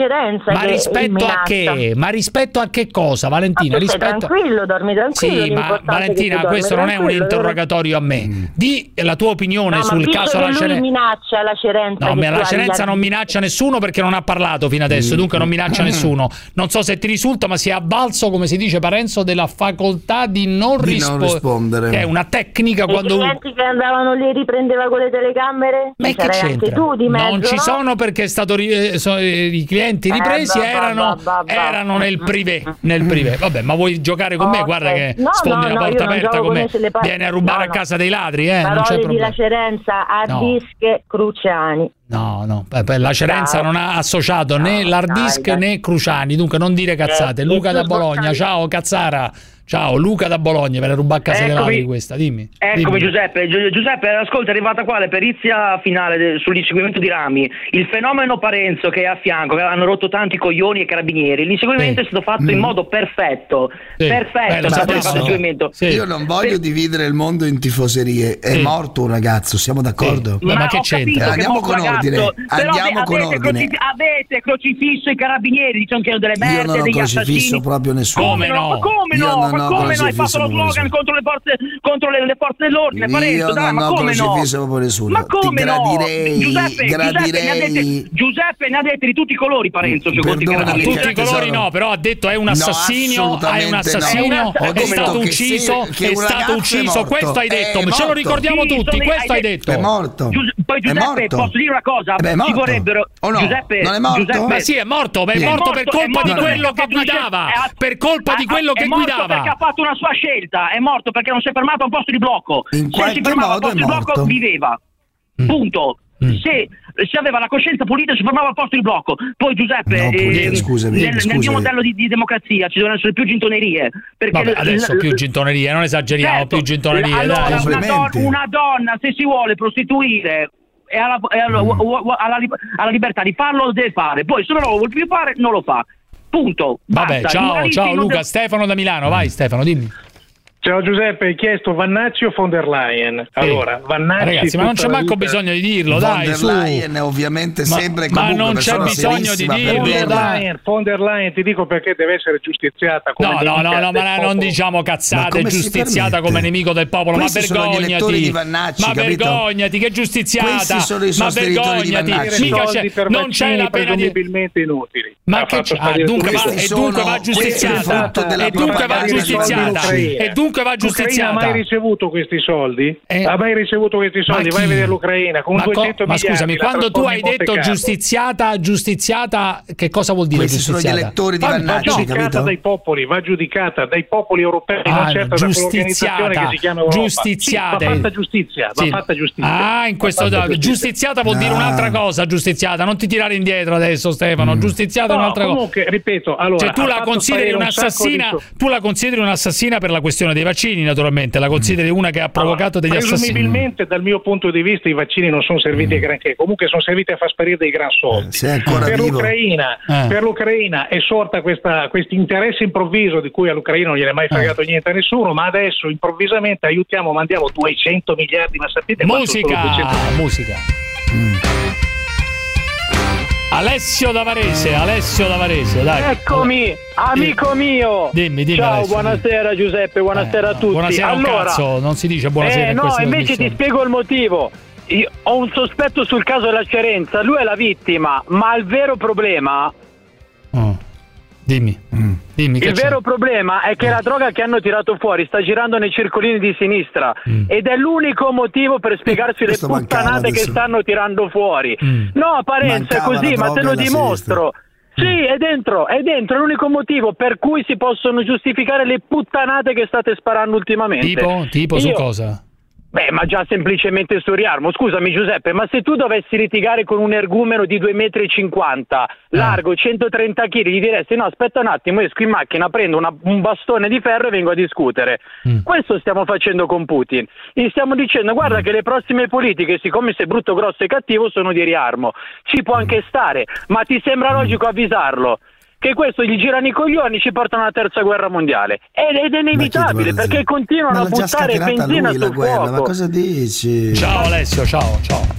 Ma rispetto a che cosa, Valentina? Tranquillo, dormi tranquillo. Sì, ma Valentina, questo non è un interrogatorio a me. Di la tua opinione sul caso La Cerenza. Lui minaccia La Cerenza. No, La Cerenza non minaccia nessuno perché non ha parlato fino adesso, dunque non minaccia nessuno. Non so se ti risulta, ma si è avvalso, come si dice Parenzo, della facoltà di non rispondere. Che è una tecnica quando. I clienti che andavano lì riprendeva con le telecamere? Ma che c'entra? Anche tu di mezzo, non ci sono, perché è stato i clienti ripresi erano nel privé. Vabbè, ma vuoi giocare con me? Guarda che sfondi la porta aperta con me. Vieni a rubare a casa dei ladri, non c'è problema. La Cerenza a dische Cruciani. No, Lacerenza non ha associato né l'hard disk né Cruciani, dunque non dire cazzate. Luca da Bologna, ciao Cazzara. Ciao, Luca da Bologna, per rubare a casa di questa, dimmi. Eccomi Giuseppe, ascolta, è arrivata qua la perizia finale sull'inseguimento di Rami, il fenomeno Parenzo che è a fianco, che hanno rotto tanti coglioni e carabinieri, l'inseguimento è stato fatto in modo perfetto, Io non voglio dividere il mondo in tifoserie, è morto un ragazzo, siamo d'accordo? Ma che c'entra? Andiamo con ordine, avete crocifisso i carabinieri, diciamo che sono delle merde, io non ho degli crocifisso assassini. proprio nessuno. Come no? Come no hai fatto lo slogan contro le forze dell'ordine, Parenzo? Io non ho crocifisso proprio nessuno. Ma come gradirei, Giuseppe ne ha detti di tutti i colori, Parenzo. Tutti i colori no, però ha detto è un assassino, è stato ucciso, questo hai detto, ce lo ricordiamo tutti, questo hai detto. È morto. Poi Giuseppe, posso dire una cosa? Ci vorrebbero Giuseppe, non è morto? Ma sì, è morto per colpa di quello che guidava, per colpa di quello che guidava. Perché ha fatto una sua scelta, è morto perché non si è fermato a un posto di blocco. Se si fermava a un posto di blocco viveva. Punto. Se aveva la coscienza pulita si fermava al posto di blocco. Poi Giuseppe, nel mio modello di democrazia ci devono essere più gintonerie. Perché adesso più gintonerie, non esageriamo, certo, più gintonerie. Allora, una donna se si vuole prostituire e alla libertà di farlo lo deve fare. Poi se non lo vuole più fare non lo fa. Punto. Vabbè, ciao Luca. Stefano da Milano, vai Stefano, dimmi. Ciao Giuseppe, hai chiesto Vannacci o von der Leyen? Allora, Vannacci. Ragazzi, ma non c'è manco bisogno di dirlo, dai. Von der Leyen ovviamente sembra comunque ma non c'è bisogno di dirlo, dai. Von der Leyen, ti dico perché deve essere giustiziata come No, ma non diciamo cazzate, giustiziata come nemico del popolo, ma vergognati. Ma vergognati, che giustiziata. Ma vergognati. Non c'è la pena di inutili. Ma che dunque va giustiziata. E dunque va giustiziata. Dunque va giustiziata. L'Ucraina ha mai ricevuto questi soldi? Ha mai ricevuto questi soldi? Vai a vedere l'Ucraina con 200 miliardi. Ma scusami, quando tu hai detto giustiziata, che cosa vuol dire? Questi sono gli elettori di Vannacci, va giudicata dai popoli, va giudicata dai popoli europei, non certo da quell'organizzazione che si chiama Europa. Giustiziata. Va fatta giustizia, va fatta giustizia. In questo giustiziata vuol dire un'altra cosa, giustiziata, non ti tirare indietro adesso Stefano, giustiziata è un'altra cosa. Comunque, ripeto, allora, cioè tu la consideri un'assassina per la questione dei vaccini, naturalmente la consideri una che ha provocato degli assassini. Presumibilmente dal mio punto di vista i vaccini non sono serviti a granché, comunque sono serviti a far sparire dei gran soldi. Per l'Ucraina è sorta questo interesse improvviso di cui all'Ucraina non gliene è mai fregato niente a nessuno, ma adesso improvvisamente mandiamo 200 miliardi, ma sapete musica. Alessio da Varese, dai. Eccomi, amico mio. Dimmi ciao, Alessio, buonasera Giuseppe, buonasera a tutti. Buonasera, allora, cazzo, non si dice buonasera. No, invece ti spiego il motivo. Io ho un sospetto sul caso della Lacerenza, lui è la vittima, ma il vero problema... Dimmi. Il vero problema è che la droga che hanno tirato fuori sta girando nei circolini di sinistra ed è l'unico motivo per spiegarsi le puttanate che stanno tirando fuori. No, Parenzo, è così, ma te lo dimostro. Sì, è dentro, è l'unico motivo per cui si possono giustificare le puttanate che state sparando ultimamente. Tipo su cosa? Beh, ma già semplicemente su Riarmo. Scusami Giuseppe, ma se tu dovessi litigare con un ergumeno di 2,50 metri, largo 130 kg, gli diresti no, aspetta un attimo, esco in macchina, prendo un bastone di ferro e vengo a discutere. Questo stiamo facendo con Putin. Gli stiamo dicendo guarda che le prossime politiche, siccome sei brutto, grosso e cattivo, sono di Riarmo. Ci può anche stare, ma ti sembra logico avvisarlo? Che questo gli girano i coglioni, ci portano alla terza guerra mondiale ed è inevitabile perché continuano a buttare benzina sul fuoco. Ma cosa dici? Ciao Alessio, ciao.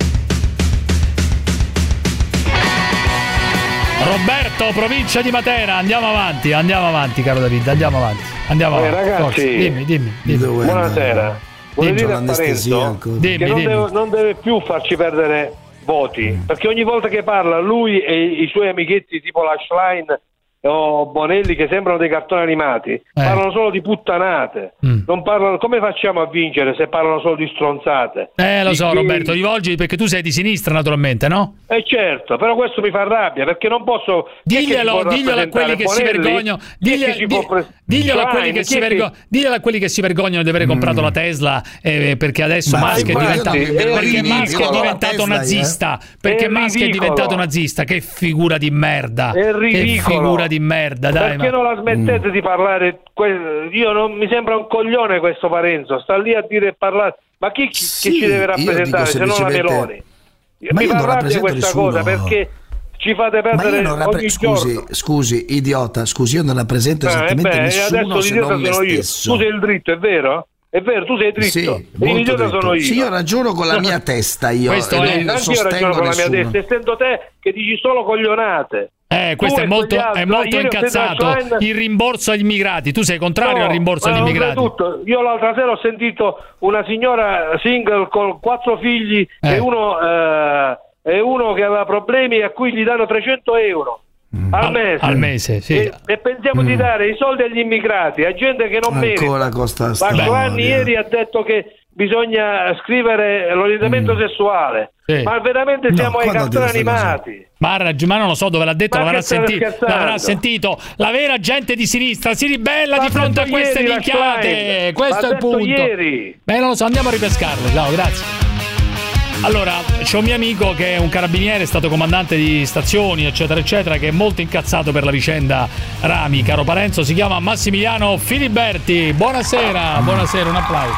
Roberto, provincia di Matera, andiamo avanti caro David, andiamo avanti. Ragazzi, dimmi. Buonasera. Voglio dire a Parenzo che non deve più farci perdere voti, perché ogni volta che parla lui e i suoi amichetti tipo la Schlein o Bonelli, che sembrano dei cartoni animati, parlano solo di puttanate, non parlano. Come facciamo a vincere se parlano solo di stronzate? Lo so, Roberto, rivolgi, perché tu sei di sinistra naturalmente, no? Certo, però questo mi fa rabbia, perché non posso. Diglielo a quelli che si vergognano, diglielo a quelli che si vergognano di aver comprato la Tesla, perché adesso Musk è diventato nazista, perché Musk è diventato nazista. Che figura di merda, che figura di merda, dai. Perché non la smettete di parlare? Mi sembra un coglione questo Parenzo, sta lì a dire e parlare, ma chi ci deve rappresentare se non la Meloni? Mi fa rabbia questa cosa, perché ci fate perdere ogni giorno. Scusi, idiota, io non rappresento esattamente nessuno se non me stesso. Tu sei il dritto, è vero? È vero, tu sei dritto. Sì, l'idiota sono io. Sì, io ragiono con la mia testa, io anche io ragiono con la mia testa, e sento te che dici solo coglionate. Questo è molto incazzato. Il rimborso agli immigrati. Tu sei contrario al rimborso agli immigrati? Io l'altra sera ho sentito una signora single con 4 figli e uno che aveva problemi a cui gli danno 300 euro al mese, sì. E pensiamo di dare i soldi agli immigrati, a gente che non merita. Giovanni ieri ha detto che bisogna scrivere l'orientamento sessuale, ma veramente siamo ai cartoni animati. Ma non lo so dove l'ha detto, l'avrà sentito. La vera gente di sinistra si ribella di fronte a queste minchiate. Questo è il punto. Non lo so, andiamo a ripescarle. Ciao, grazie. Allora, c'è un mio amico che è un carabiniere, è stato comandante di stazioni, eccetera, eccetera, che è molto incazzato per la vicenda Rami, caro Parenzo. Si chiama Massimiliano Filiberti. Buonasera, un applauso.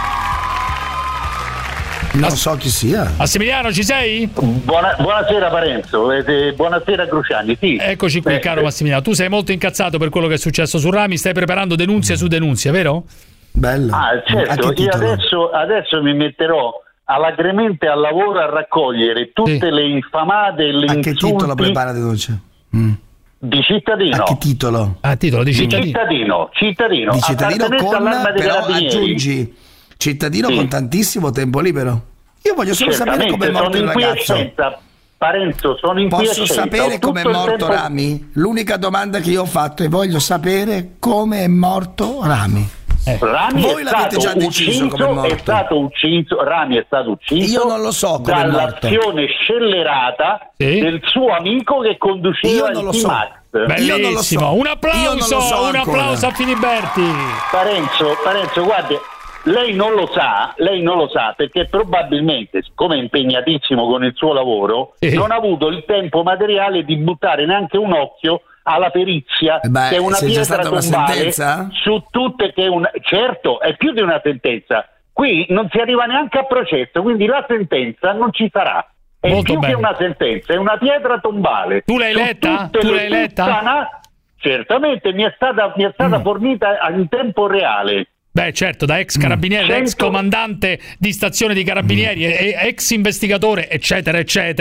Non so chi sia. Massimiliano, ci sei? Buonasera Parenzo, buonasera Cruciani. Sì. Eccoci qui, caro Massimiliano. Tu sei molto incazzato per quello che è successo su Rami, stai preparando denunzia su denunzia, vero? Bello. Certo, io adesso mi metterò alacremente al lavoro a raccogliere tutte le infamate e le insulti. A che titolo prepara denuncia? Di cittadino. A che titolo? A titolo di cittadino. Cittadino. Di cittadino però aggiungi cittadino con tantissimo tempo libero. Io voglio solo sapere come è morto il ragazzo. Parenzo, sono in Posso sapere come è morto Rami? L'unica domanda che io ho fatto è voglio sapere come è morto Rami. Rami voi l'avete già deciso come è morto? Rami è stato ucciso. Io non lo so come è morto. Dall'azione scellerata del suo amico che conduceva il T-Max. Bellissimo, un applauso a Filiberti. Parenzo, guardi, lei non lo sa perché probabilmente, siccome è impegnatissimo con il suo lavoro, non ha avuto il tempo materiale di buttare neanche un occhio alla perizia, che è una pietra tombale su tutte, certo, è più di una sentenza. Qui non si arriva neanche a processo, quindi la sentenza non ci sarà. È molto più bene. Che una sentenza, è una pietra tombale. Tu l'hai letta? Certamente mi è stata fornita in tempo reale. Beh, certo, da ex carabiniere, ex comandante di stazione di carabinieri, ex investigatore, eccetera,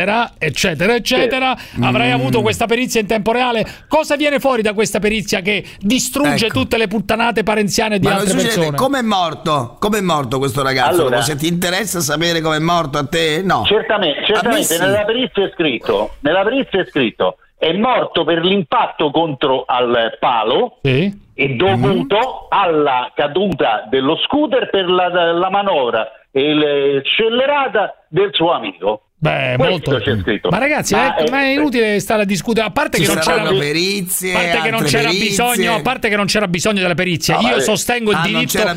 avrai avuto questa perizia in tempo reale. Cosa viene fuori da questa perizia che distrugge tutte le puttanate parenziane di altre persone? Come è morto questo ragazzo? Allora, se ti interessa sapere come è morto a te? No. Certamente, sì. Nella perizia è scritto è morto per l'impatto contro al palo. Sì. È dovuto alla caduta dello scooter per la manovra scellerata del suo amico. Beh, molto c'è scritto. Ma ragazzi, ma è inutile stare a discutere, a parte che non c'era perizie, a parte che non c'era bisogno della perizia. Io sostengo il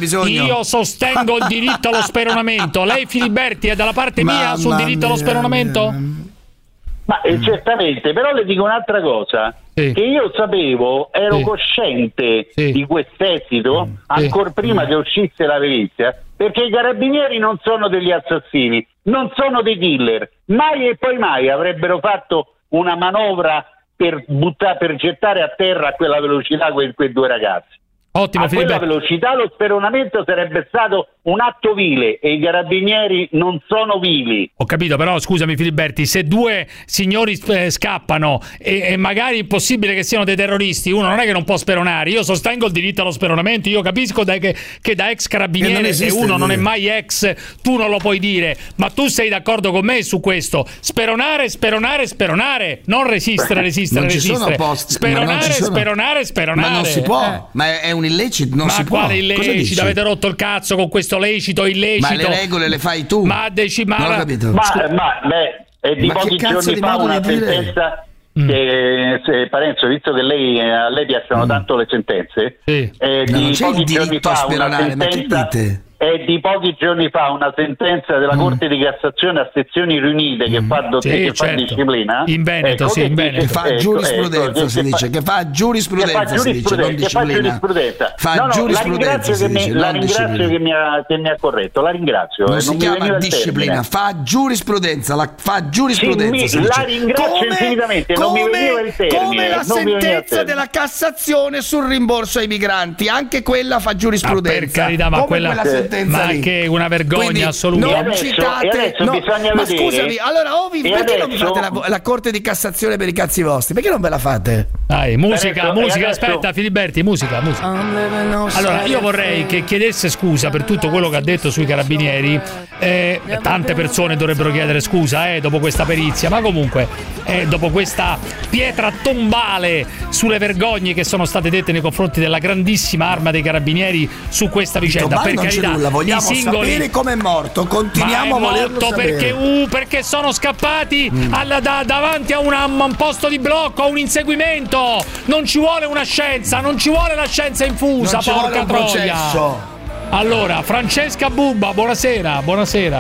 diritto allo speronamento. Lei Filiberti è dalla parte mia sul diritto allo speronamento? Ma certamente, però le dico un'altra cosa, che io ero cosciente di quest'esito ancora prima che uscisse la perizia, perché i carabinieri non sono degli assassini, non sono dei killer, mai e poi mai avrebbero fatto una manovra per gettare a terra a quella velocità quei due ragazzi. Ottimo, a quella velocità lo speronamento sarebbe stato un atto vile e i carabinieri non sono vili. Ho capito, però scusami Filiberti, se due signori scappano e magari è possibile che siano dei terroristi, uno non è che non può speronare. Io sostengo il diritto allo speronamento, io capisco che da ex carabiniere, se uno non è mai ex, tu non lo puoi dire, ma tu sei d'accordo con me su questo? Speronare, non resistere. Speronare. Ma non si può, ma è un illecito, non si può. Ma quale illecito? Avete rotto il cazzo con questo lecito, illecito. Ma le regole le fai tu. Non ho capito. È di pochi giorni fa una sentenza che Parenzo, visto che a lei piacciono tanto le sentenze, di pochi giorni fa una sentenza. È di pochi giorni fa una sentenza della Corte di Cassazione a sezioni riunite che fa disciplina in Veneto, in Veneto. Che fa giurisprudenza, si dice, che fa giurisprudenza, non disciplina. La ringrazio che mi ha corretto, la ringrazio. Non si chiama disciplina, fa giurisprudenza, fa giurisprudenza. La ringrazio infinitamente, non mi veniva il termine. Come la sentenza della Cassazione sul rimborso ai migranti, anche quella fa giurisprudenza. Per carità, ma quella ma che è una vergogna assoluta. Non citate, ma scusami, allora perché non vi fate la Corte di Cassazione per i cazzi vostri? Perché non ve la fate? Dai, musica, aspetta Filiberti, musica. Allora, io vorrei che chiedesse scusa per tutto quello che ha detto sui carabinieri. Tante persone dovrebbero chiedere scusa dopo questa perizia, ma comunque dopo questa pietra tombale sulle vergogne che sono state dette nei confronti della grandissima arma dei carabinieri su questa vicenda, per carità. Vogliamo sapere come è morto, continuiamo a volerlo sapere. Perché sono scappati davanti a un posto di blocco, a un inseguimento. Non ci vuole una scienza, non ci vuole la scienza infusa, porca troia. Allora, Francesca Bubba, buonasera. Buonasera.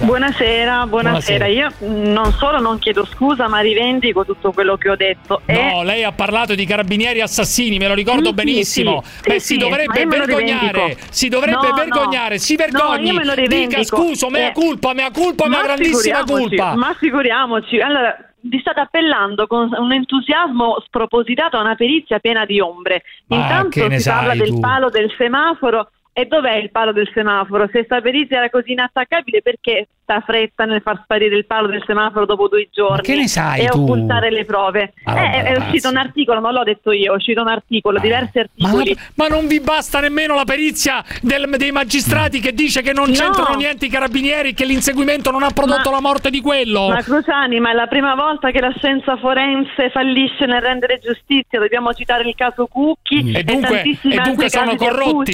Io non solo non chiedo scusa, ma rivendico tutto quello che ho detto. No, lei ha parlato di carabinieri assassini, me lo ricordo benissimo. Si dovrebbe vergognare. Si vergogni. Dica scusa, mea culpa, una grandissima colpa. Ma figuriamoci. Allora, vi state appellando con un entusiasmo spropositato a una perizia piena di ombre. Intanto si parla del palo del semaforo. E dov'è il palo del semaforo? Se sta perizia era così inattaccabile, perché sta fretta nel far sparire il palo del semaforo dopo 2 giorni? Ma che ne sai e tu? occultare le prove. È uscito un articolo, non l'ho detto io, è uscito un articolo, diversi articoli. Ma non vi basta nemmeno la perizia dei magistrati che dice che non c'entrano niente i carabinieri, che l'inseguimento non ha prodotto la morte di quello? Ma Cruciani, ma è la prima volta che la scienza forense fallisce nel rendere giustizia. Dobbiamo citare il caso Cucchi e dunque sono corrotti.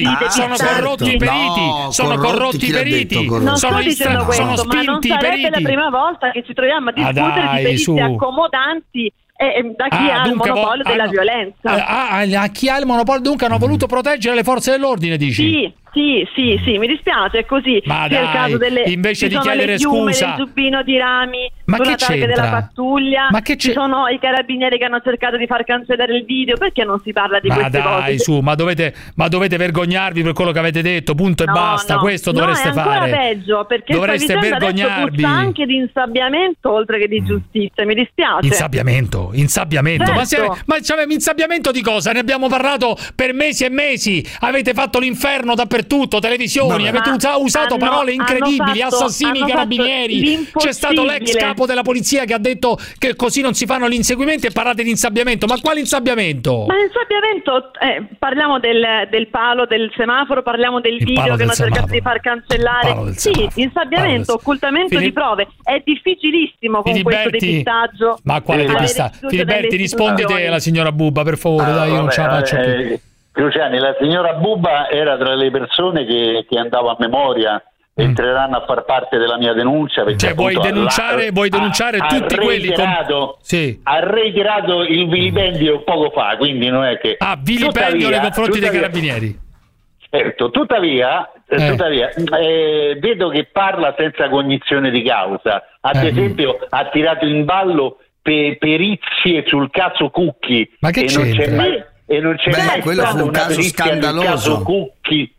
Sono corrotti i periti. Non sto dicendo questo, ma non sarebbe la prima volta che ci troviamo a discutere di perizie accomodanti da chi ha il monopolio della violenza. A chi ha il monopolio, dunque hanno voluto proteggere le forze dell'ordine, dici? Sì, mi dispiace, è così. Ma dai, il caso invece di chiedere scusa, del giubbino di rami, ma una targa della pattuglia, ci sono i carabinieri che hanno cercato di far cancellare il video. Perché non si parla di queste cose? Ma dovete vergognarvi per quello che avete detto, punto e basta. Questo dovreste fare. È ancora peggio, perché dovreste vergognarvi. Puzza anche di insabbiamento oltre che di giustizia. Mi dispiace. Insabbiamento. Certo. Ma insabbiamento di cosa? Ne abbiamo parlato per mesi e mesi. Avete fatto l'inferno dappertutto. Televisioni, avete usato parole incredibili, assassini carabinieri. C'è stato l'ex capo della polizia che ha detto che così non si fanno gli inseguimenti e parlate di insabbiamento. Ma quale insabbiamento? Ma insabbiamento, parliamo del palo del semaforo, parliamo del video che hanno cercato di far cancellare. Sì, insabbiamento, occultamento di prove. È difficilissimo con questo depistaggio. Ma quale depistaggio? Filiberti, rispondi te alla signora Bubba, per favore, dai, io non ce la faccio più. Cruciani, la signora Bubba era tra le persone che andavo a memoria, entreranno a far parte della mia denuncia. Cioè vuoi denunciare tutti quelli ha reiterato il vilipendio poco fa, quindi non è che vilipendio nei confronti dei carabinieri. Certo, tuttavia vedo che parla senza cognizione di causa. Ad esempio ha tirato in ballo perizie sul caso Cucchi. Ma che c'entra? E non c'è mai quello fu un caso scandaloso. Caso Cucchi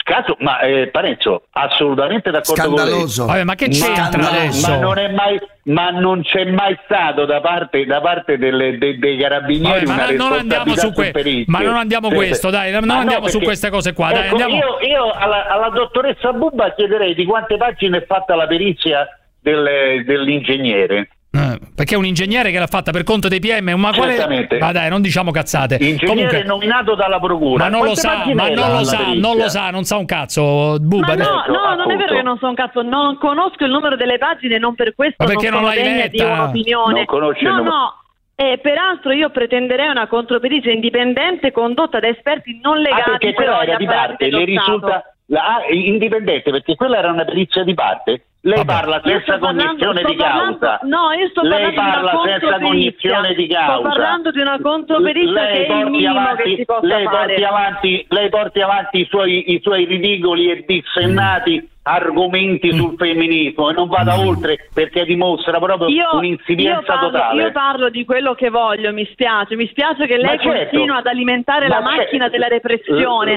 Caso, ma Parenzo, assolutamente d'accordo scandaloso. con lei. Vabbè, ma che c'entra adesso? Ma non c'è mai stato da parte dei carabinieri una responsabilità sul perito. Ma non andiamo questo, dai, non andiamo su queste cose qua. Dai, andiamo. Io alla dottoressa Bubba chiederei di quante pagine è fatta la perizia dell'ingegnere. Perché è un ingegnere che l'ha fatta per conto dei PM, ma certamente. Ma dai, non diciamo cazzate. Ingegnere comunque, nominato dalla procura. Ma non lo sa, non sa un cazzo. Bubba, no, non è vero che non so un cazzo, non conosco il numero delle pagine, non per questo ma perché non non sono l'hai degna letta? di un'opinione. Non conosce il numero. No. Peraltro io pretenderei una controperizia indipendente condotta da esperti non legati perché quella era di parte, le risulta indipendente, perché quella era una perizia di parte. Lei parla senza cognizione di causa. No, io sto lei parlando parla senza cognizione di causa. Sto parlando di una controperizia che è il minimo che si possa fare. Lei porti avanti i suoi ridicoli e dissennati argomenti sul femminismo e non vada oltre, perché dimostra proprio un'insipienza totale. Io parlo di quello che voglio, mi spiace che lei continua ad alimentare la macchina della repressione.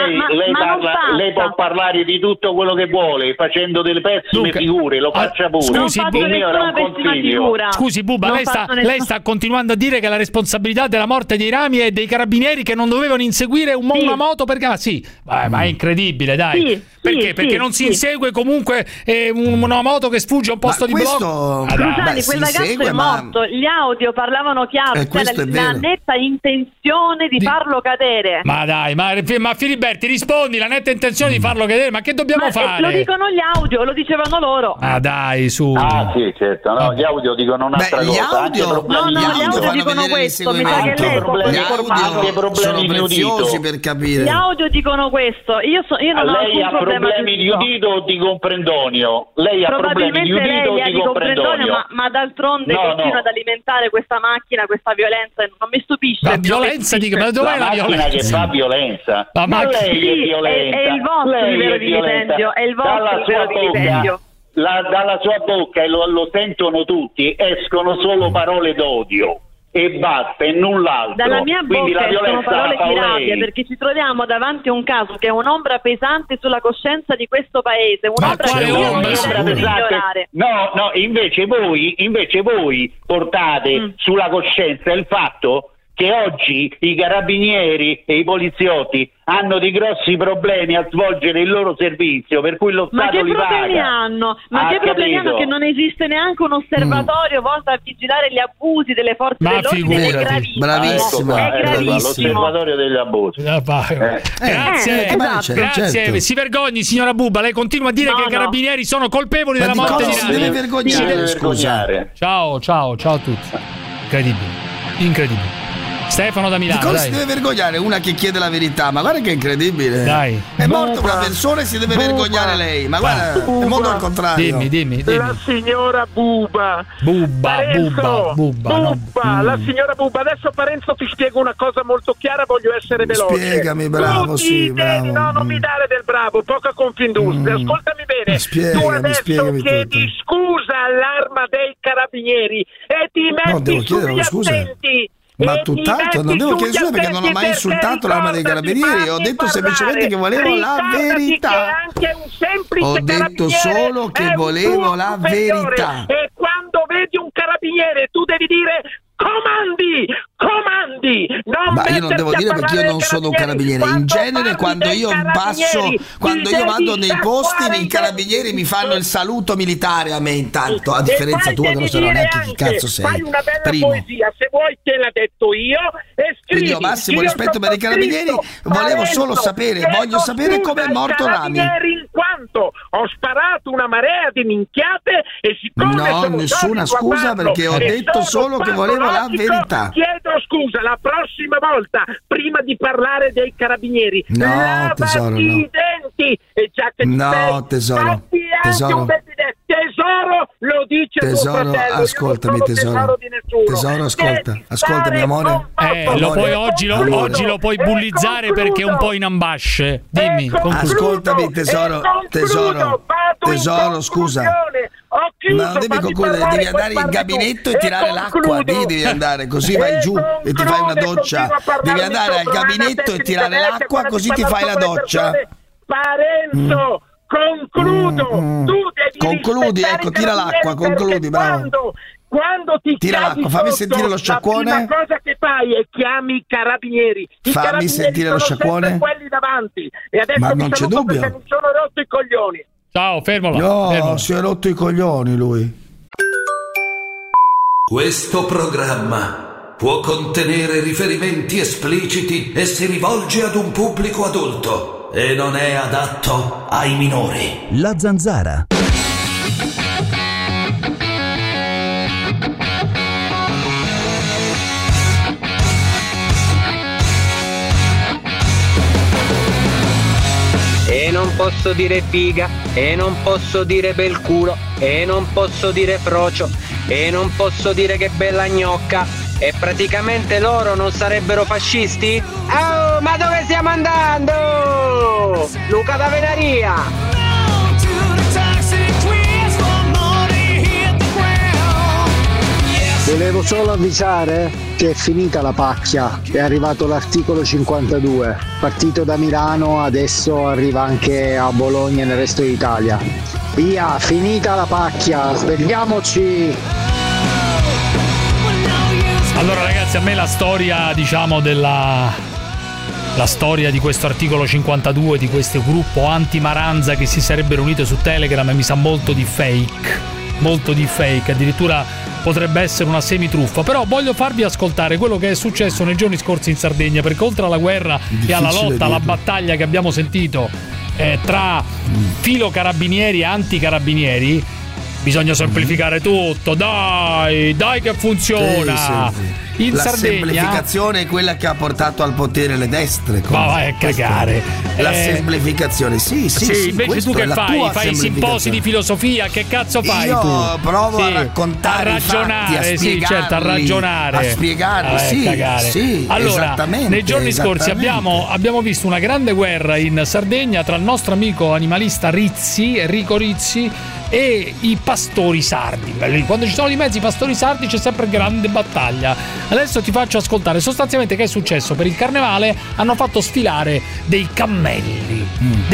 Lei può parlare di tutto quello che vuole, facendo delle pessime figure, lo faccia pure. Scusi Bubba, lei sta continuando a dire che la responsabilità della morte di Rami è dei carabinieri che non dovevano inseguire una moto perché ma è incredibile, dai. Perché non si insegue comunque una moto che sfugge a un posto di blocco? Scusate, quel ragazzo è morto, gli audio parlavano chiaro, la netta intenzione di farlo cadere. Ma dai, ma Filiberti, rispondi, la netta intenzione di farlo cadere, ma che dobbiamo fare? Lo dicono gli audio, lo dicevano loro. Ah dai, su. Ah sì, certo, no, gli audio dicono un'altra cosa. Gli audio dicono questo, mi sa che lei è poco informato. Sono preziosi per capire. Gli audio dicono questo, io non ho alcun problema. Problemi di udito o di comprendonio? Lei ha problemi di udito o di comprendonio? Ma d'altronde continua ad alimentare questa macchina, questa violenza, non mi stupisce. La violenza ma dov'è la macchina che fa violenza? Ma lei è violenta. È il vostro livello di vilipendio, è il vostro livello di vilipendio. Dalla sua bocca, e lo sentono tutti, escono solo parole d'odio. E basta, e null'altro. Dalla mia Quindi bocca la sono parole di rabbia, perché ci troviamo davanti a un caso che è un'ombra pesante sulla coscienza di questo paese, un'ombra che io devo migliorare. No, invece voi portate sulla coscienza il fatto che oggi i carabinieri e i poliziotti hanno dei grossi problemi a svolgere il loro servizio, per cui lo Stato li paga. Ma che problemi hanno? Ma che problemi hanno che non esiste neanche un osservatorio volto a vigilare gli abusi delle forze dell'ordine? È gravissimo. Bravissimo. È gravissimo. L'osservatorio degli abusi. Grazie. Grazie. Certo. Si vergogni, signora Bubba, lei continua a dire che i carabinieri sono colpevoli della morte di Rami. Si deve vergognare. Scusate. Ciao a tutti. Incredibile. Stefano da Milano. Di cosa si deve vergognare una che chiede la verità? Ma guarda che incredibile. Dai. È morta una persona e si deve vergognare lei. Ma guarda, è molto al contrario. Dimmi. La signora Bubba. Bubba. La signora Bubba. Adesso Parenzo ti spiego una cosa molto chiara, voglio essere veloce. Spiegami, bravo, bravo. No, non mi dare del bravo, poca Confindustria. Ascoltami bene. Tu adesso chiedi scusa all'Arma dei Carabinieri e ti metti sugli attenti. Ma tutt'altro, non devo chiedere scusa perché non ho mai insultato l'Arma dei Carabinieri, ho detto semplicemente che volevo la verità. Ho detto solo che volevo la verità. E quando vedi un carabiniere tu devi dire comandi! Ma io non devo dire perché io non sono un carabiniere. In genere quando io vado nei posti, i carabinieri mi fanno il saluto militare a me intanto, a differenza tua che non so neanche chi cazzo sei. Fai una bella poesia, se vuoi te l'ha detto io e scrivi. Quindi ho massimo rispetto per i carabinieri, voglio sapere come è morto Rami. In quanto ho sparato una marea di minchiate e siccome no, nessuna scusa perché ho detto solo che volevo la verità. Chiedo scusa la prossima volta prima di parlare dei carabinieri. No, tesoro, no. I denti e già che no, tesoro. Tesoro, lo dice tesoro, tuo fratello. Ascoltami, tesoro. Tesoro, ascolta, mio amore. Oggi lo puoi bullizzare perché è un po' in ambasce. Dimmi. Ascoltami, tesoro, scusa. Ma non devi concludere, devi andare in gabinetto e tirare l'acqua, devi andare, così vai giù e ti fai una doccia. Devi andare al gabinetto e tirare l'acqua, così ti fai la doccia. Parenzo, concludo. Tu devi concludi, ecco, tira l'acqua, concludi, bravo. Quando ti tira l'acqua, fammi sentire lo sciacquone. La prima cosa che fai è chiami i carabinieri. Fammi sentire lo sciacquone. Quelli davanti. E adesso ma non c'è dubbio, perché mi sono rotto i coglioni. Ciao, fermalo. No, fermalo. Si è rotto i coglioni lui. Questo programma può contenere riferimenti espliciti e si rivolge ad un pubblico adulto e non è adatto ai minori. La Zanzara. E non posso dire figa, e non posso dire bel culo, e non posso dire frocio, e non posso dire che bella gnocca. E praticamente loro non sarebbero fascisti? Oh, ma dove stiamo andando? Luca da Venaria! Volevo solo avvisare che è finita la pacchia, è arrivato l'articolo 52, partito da Milano, adesso arriva anche a Bologna e nel resto d'Italia. Via, finita la pacchia, svegliamoci! Allora ragazzi, a me la storia, diciamo, la storia di questo articolo 52, di questo gruppo anti-Maranza che si sarebbero unito su Telegram, mi sa molto di fake, addirittura potrebbe essere una semitruffa. Però voglio farvi ascoltare quello che è successo nei giorni scorsi in Sardegna, perché oltre alla guerra e alla lotta, alla battaglia che abbiamo sentito tra filo carabinieri e anticarabinieri, bisogna semplificare tutto, dai che funziona. Sì. In la Sardegna semplificazione è quella che ha portato al potere le destre. Ma vai a cagare. La semplificazione, sì. Invece tu che fai? Fai i simposi di filosofia, che cazzo fai? Io provo a raccontare, a ragionare, a ragionare, a spiegarli, sì. Allora, nei giorni scorsi abbiamo visto una grande guerra in Sardegna tra il nostro amico animalista Enrico Rizzi e i pastori sardi. Quando ci sono di mezzo i pastori sardi c'è sempre grande battaglia. Adesso ti faccio ascoltare sostanzialmente che è successo. Per il carnevale hanno fatto sfilare dei cammelli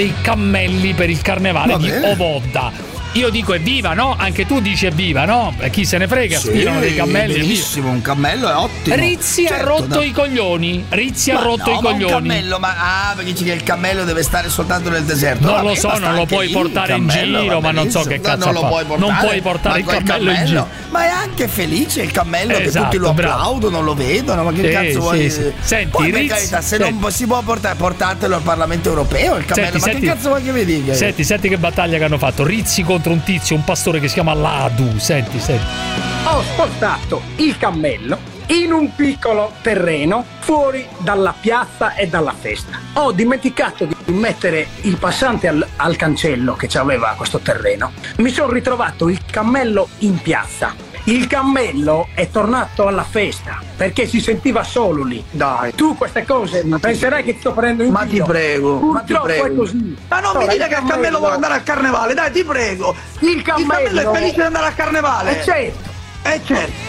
per il carnevale di Ovodda. Io dico evviva, no? Anche tu dici evviva, no? Chi se ne frega, sfilano dei cammelli. Benissimo, un cammello è ottimo. Rizzi ha rotto i coglioni. Un cammello, perché dici che il cammello deve stare soltanto nel deserto? Non lo so, non lo puoi portare in giro, ma non so che cazzo fa. Non puoi portare il cammello in giro. Ma è anche felice il cammello, che tutti lo applaudono, lo vedono, ma che cazzo vuoi? Senti, poi, per carità, se non si può portare, portatelo al Parlamento europeo il cammello, che cazzo vuoi che mi dica? Senti che battaglia che hanno fatto. Rizzi contro un tizio, un pastore che si chiama Ladu. Senti. Ho spostato il cammello in un piccolo terreno fuori dalla piazza e dalla festa. Ho dimenticato di mettere il passante al cancello che aveva questo terreno. Mi sono ritrovato il cammello in piazza. Il cammello è tornato alla festa perché si sentiva solo lì. Dai, tu queste cose penserai che ti sto prendendo in giro. Ti prego. È così. Ma non mi dite che il cammello vuole andare al carnevale, dai, ti prego. Il cammello è felice di andare al carnevale. Certo.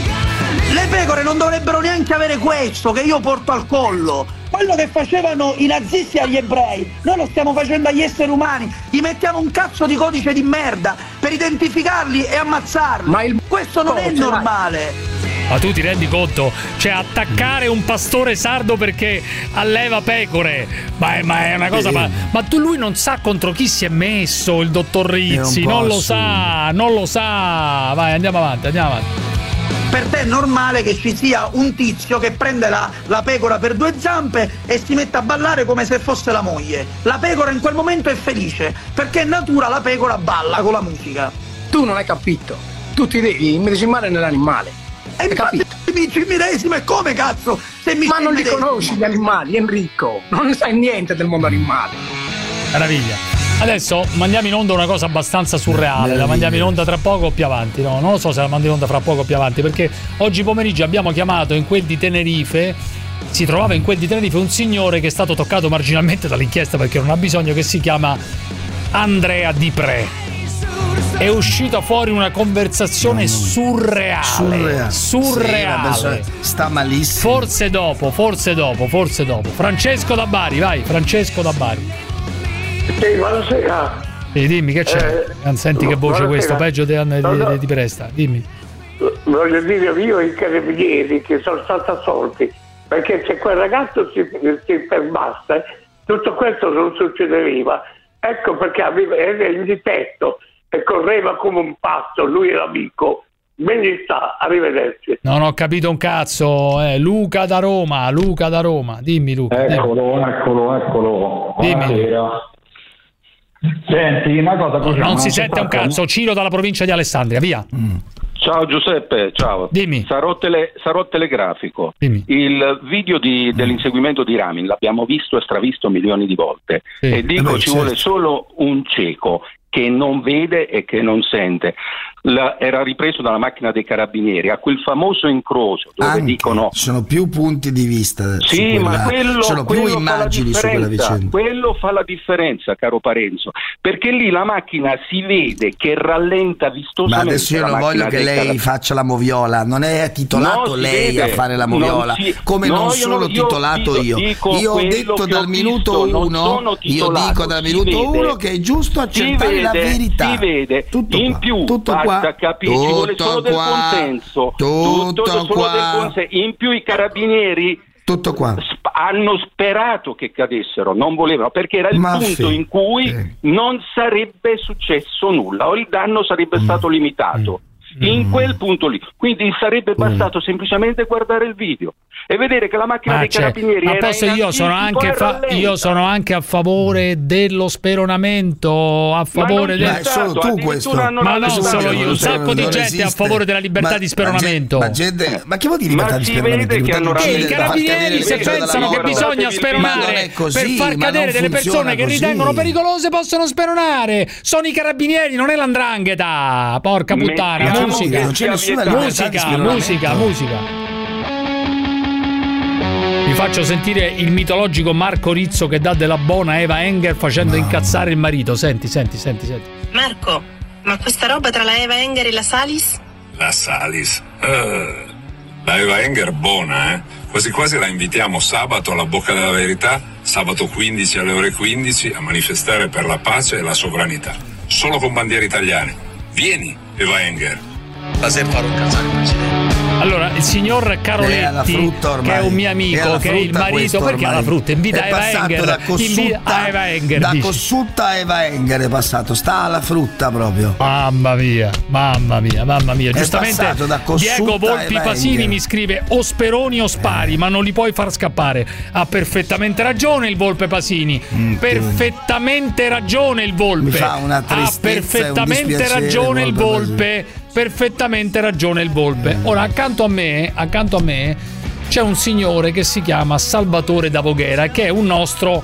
Le pecore non dovrebbero neanche avere questo che io porto al collo. Quello che facevano i nazisti agli ebrei, noi lo stiamo facendo agli esseri umani. Gli mettiamo un cazzo di codice di merda per identificarli e ammazzarli. Ma questo non è normale. Ma tu ti rendi conto? Cioè, attaccare un pastore sardo perché alleva pecore, ma è una cosa. Ma lui non sa contro chi si è messo il dottor Rizzi. Non lo sa. Vai, andiamo avanti. Per te è normale che ci sia un tizio che prende la pecora per due zampe e si mette a ballare come se fosse la moglie. La pecora in quel momento è felice, perché in natura la pecora balla con la musica. Tu non hai capito. Tu ti devi immedesimare nell'animale. Hai capito? Mi ci medesimo e come cazzo? Ma non li conosci gli animali, Enrico. Non sai niente del mondo animale. Meraviglia. Adesso mandiamo in onda una cosa abbastanza surreale. La mandiamo in onda tra poco o più avanti. No, non lo so se la mando in onda fra poco o più avanti, perché oggi pomeriggio abbiamo chiamato in quel di Tenerife. Si trovava in quel di Tenerife un signore che è stato toccato marginalmente dall'inchiesta perché non ha bisogno, che si chiama Andrea Di Pre. È uscita fuori una conversazione surreale. Sì, sta malissimo. Forse dopo. Francesco da Bari, vai, Francesco da Bari. Sì, buonasera. Dimmi che c'è. Senti che voce questo, peggio di Presta. Dimmi. Voglio dire, io i carabinieri che sono stati assolti, perché se quel ragazzo si fermasse, tutto questo non succedeva. Ecco perché era in difetto e correva come un pazzo, lui è l'amico. Benissimo, arrivederci. Non ho capito un cazzo. Luca da Roma. Dimmi, Luca. Eccolo. Dimmi. Senti, una cosa così. Non si sente un cazzo. Ciro dalla provincia di Alessandria, via. Ciao Giuseppe, ciao. Dimmi. Sarò telegrafico. Dimmi. Il video dell'inseguimento di Ramin l'abbiamo visto e stravisto milioni di volte. Sì. E dico, ci vuole solo un cieco che non vede e che non sente. Era ripreso dalla macchina dei carabinieri a quel famoso incrocio dove dicono ci sono più punti di vista, sì, ma quello, sono più immagini su quella vicenda. Quello fa la differenza, caro Parenzo, perché lì la macchina si vede che rallenta vistosamente. Ma adesso io non voglio che lei faccia la moviola, non è titolato lei a fare la moviola, come non sono titolato io. Io ho detto dal minuto 1, io dico dal minuto 1 che è giusto accertare la verità. Si vede, tutto in qua, più tutto basta qua. capire, ci vuole solo del consenso. Tutto solo del consenso. In più i carabinieri tutto qua. Hanno sperato che cadessero, non volevano, perché era il punto in cui non sarebbe successo nulla o il danno sarebbe stato limitato. In quel punto lì, quindi sarebbe bastato semplicemente guardare il video e vedere che la macchina dei carabinieri era io sono anche a favore dello speronamento, a favore del solo tu questo, ma non solo io, un sacco di gente è a favore della libertà di speronamento. Ma che vuol dire libertà di speronamento? I carabinieri se pensano che bisogna speronare per far cadere delle persone che ritengono pericolose possono speronare. Sono i carabinieri, non è l''ndrangheta. Porca puttana. Musica. Vi faccio sentire il mitologico Marco Rizzo che dà della buona Eva Enger facendo incazzare il marito. Senti. Marco, ma questa roba tra la Eva Enger e la Salis? La Salis? La Eva Enger buona, Quasi quasi la invitiamo sabato alla Bocca della Verità, sabato 15 alle ore 15, a manifestare per la pace e la sovranità. Solo con bandiere italiane. Vieni, Eva Enger. La se farò casare il presidente. Allora, il signor Caroletti, che è un mio amico, che è il marito, perché ha la frutta? Invita Eva Enger. Da Cossutta a Eva Enger è passato, sta alla frutta proprio. Mamma mia. Giustamente Diego Volpi Pasini mi scrive: o speroni o spari, ma non li puoi far scappare. Ha perfettamente ragione il Volpe Pasini. Perfettamente ragione il Volpe. Mi fa una tristezza, perfettamente ragione il Volpe. Perfettamente ragione il Volpe. Ora accanto a me c'è un signore che si chiama Salvatore da Voghera, che è un nostro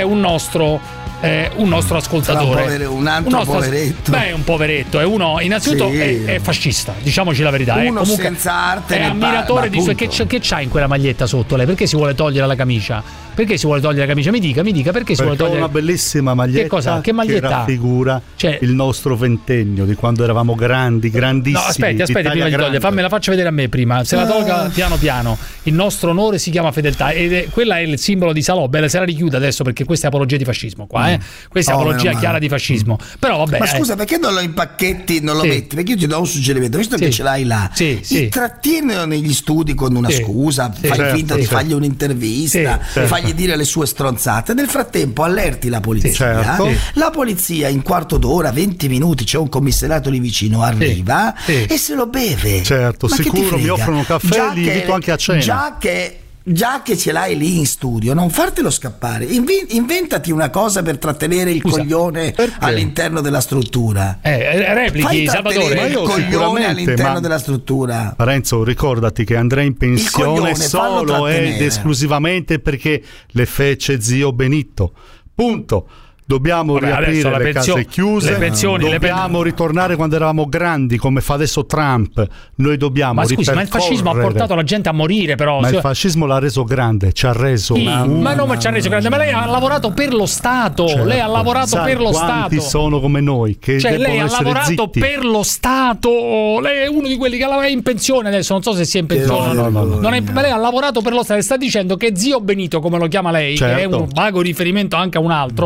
ascoltatore. Un altro poveretto. Beh, un poveretto, è uno, innanzitutto è fascista, diciamoci la verità. Uno comunque senza arte, è ammiratore di che c'ha in quella maglietta sotto lei? Perché si vuole togliere la camicia? Perché si vuole togliere la camicia? Mi dica perché si vuole togliere una bellissima maglietta. Che cosa? Che maglietta? Che raffigura il nostro ventennio di quando eravamo grandissimi. No, aspetti, prima di togliere, fammela faccia vedere a me prima. Se la tolga piano. Il nostro onore si chiama fedeltà e quella è il simbolo di Salò. Beh, se la richiuda adesso perché questa è apologia di fascismo qua, Questa è apologia chiara di fascismo. Però vabbè. Ma scusa, perché non lo impacchetti, non lo metti? Perché io ti do un suggerimento, visto che ce l'hai là. Trattienilo negli studi con una scusa, fai finta di fargli un'intervista, fagli dire le sue stronzate. Nel frattempo allerti la polizia. La polizia in quarto d'ora, 20 minuti, c'è un commissariato lì vicino, arriva e se lo beve. Certo, ma sicuro mi offrono caffè, li invito anche a cena. Già che ce l'hai lì in studio, non fartelo scappare. Inventati una cosa per trattenere il coglione all'interno della struttura. Replichi, Salvatore. Ma il coglione all'interno della struttura. Parenzo, ricordati che andrei in pensione solo ed esclusivamente perché le fece zio Benito. Punto. Dobbiamo riaprire le case chiuse, dobbiamo ritornare quando eravamo grandi come fa adesso Trump. Noi dobbiamo ma il fascismo ha portato la gente a morire, però. Ma il fascismo l'ha reso grande, ci ha reso ma ci ha reso grande, ma lei ha lavorato per lo Stato. Lei ha lavorato per lo Stato. Quanti sono come noi che lei ha lavorato per lo Stato. Lei è uno di quelli che è in pensione adesso, non so se sia in pensione. Ma lei ha lavorato per lo Stato. Sta dicendo che zio Benito, come lo chiama lei, che è un vago riferimento anche a un altro,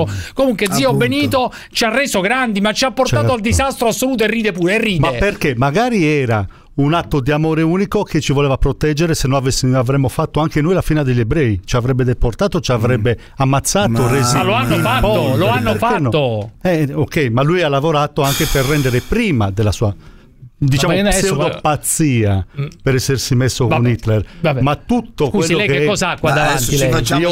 Comunque zio Benito ci ha reso grandi, ma ci ha portato al disastro assoluto e ride pure, ride. Ma perché? Magari era un atto di amore unico che ci voleva proteggere, se no avremmo fatto anche noi la fine degli ebrei, ci avrebbe deportato, ci avrebbe ammazzato, ma lo hanno fatto, lo hanno fatto. No? Ok, ma lui ha lavorato anche per rendere prima della sua pseudopazzia per essersi messo con Hitler. Ma tutto Scusi, quello lei che cosa ha qua davanti? Io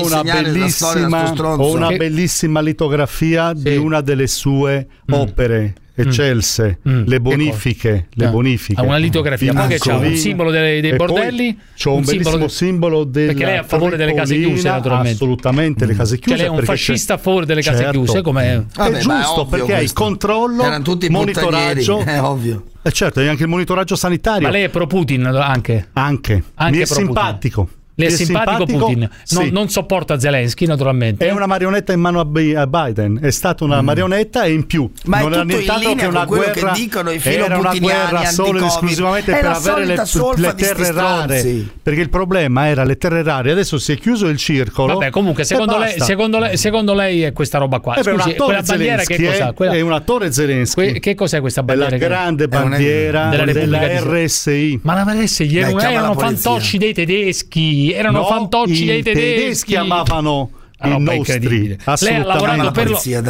ho una bellissima litografia di una delle sue opere eccelse, le bonifiche. Ha una litografia, ma che c'ha un simbolo dei bordelli? C'ho un bellissimo simbolo perché lei è a favore delle case chiuse, naturalmente. Assolutamente, le case chiuse. Cioè lei è un fascista a favore delle case chiuse, come è giusto, perché hai il controllo, monitoraggio, è ovvio. Certo, e anche il monitoraggio sanitario. Ma lei è pro Putin anche? Anche mi è simpatico. Le è simpatico Putin, sì. Non sopporta Zelensky, naturalmente. È una marionetta in mano a Biden, è stata una marionetta e in più ma non è era nient'altro che una guerra, che dicono i era una guerra solo ed esclusivamente per avere le terre rare, perché il problema era le terre rare. Adesso si è chiuso il circolo. Vabbè, comunque secondo lei è questa roba qua. Scusi, quella bandiera che cos'è? È una torre Zelensky. Che cos'è questa bandiera? È la grande bandiera della RSI. Ma la RSI erano fantocci dei tedeschi. Erano fantocci dei tedeschi, amavano i nostri. Lei ha lavorato per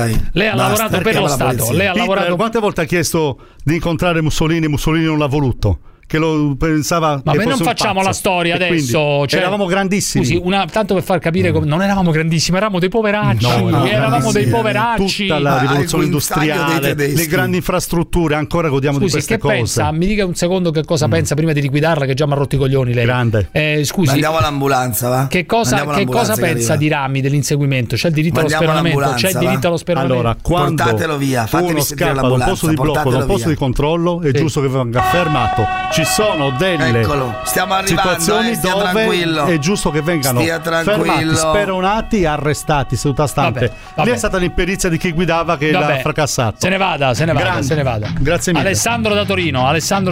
lo Stato. Lei ha lavorato. Quante volte ha chiesto di incontrare Mussolini? Mussolini non l'ha voluto. Che lo pensava. Ma noi non facciamo la storia adesso. Cioè, eravamo grandissimi. Scusi, tanto per far capire come non eravamo grandissimi, eravamo dei poveracci. Eravamo dei poveracci. Tutta la rivoluzione industriale, le grandi infrastrutture, ancora godiamo di queste cose. Pensa? Mi dica un secondo che cosa pensa prima di liquidarla, che già mi ha rotto i coglioni lei. Grande. Scusi. Andiamo all'ambulanza, va? Che cosa pensa di Rami dell'inseguimento? C'è il diritto allo speronamento? C'è il diritto allo speronamento? Allora, quando portatelo via, uno scappa da un posto di blocco, da un posto di controllo, è giusto che venga fermato. Ci sono delle situazioni dove tranquillo. È giusto che vengano fermati, speronati, arrestati seduta stante. Lì è stata l'imperizia di chi guidava che l'ha fracassato. Se ne vada. Grazie mille. Alessandro da Torino.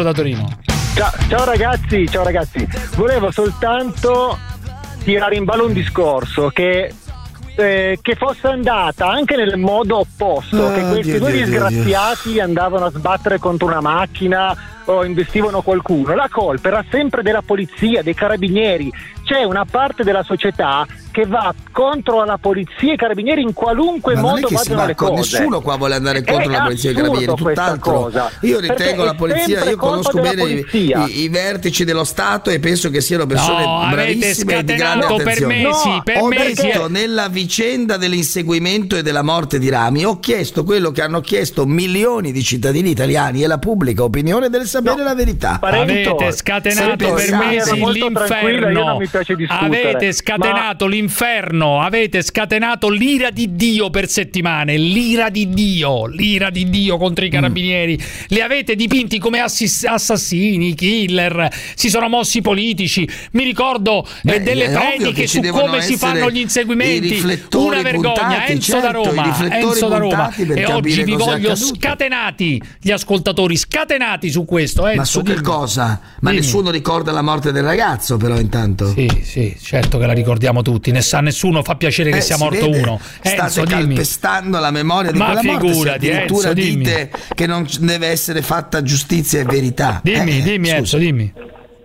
Ciao ragazzi. Volevo soltanto tirare in ballo un discorso che fosse andata anche nel modo opposto, che questi due disgraziati andavano a sbattere contro una macchina o investivano qualcuno. La colpa era sempre della polizia, dei carabinieri. C'è una parte della società che va contro la polizia e i carabinieri in qualunque modo vadano le cose. Nessuno qua vuole andare contro la polizia e i carabinieri, tutt'altro. Io ritengo la polizia, io conosco bene i vertici dello Stato e penso che siano persone bravissime e di grande attenzione. Per mesi nella vicenda dell'inseguimento e della morte di Rami ho chiesto quello che hanno chiesto milioni di cittadini italiani e la pubblica opinione del sapere la verità. Avete scatenato per mesi l'inferno. Avete scatenato l'inferno, avete scatenato l'ira di Dio per settimane, l'ira di Dio contro i carabinieri. Li avete dipinti come assassini, killer, si sono mossi politici. Mi ricordo delle prediche su come si fanno gli inseguimenti. Una vergogna, Enzo da Roma. E oggi vi voglio scatenati, gli ascoltatori, scatenati su questo. Ma su che cosa? Ma nessuno ricorda la morte del ragazzo, però intanto. Sì, certo che la ricordiamo tutti. A nessuno fa piacere che sia morto uno. State calpestando la memoria di quella morte. Se addirittura dite che non deve essere fatta giustizia e verità. Dimmi Enzo, dimmi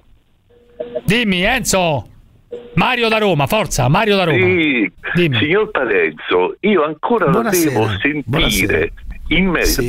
Enzo. Mario da Roma, forza, Mario da Roma. Sì, signor Parenzo, io ancora lo devo sentire. In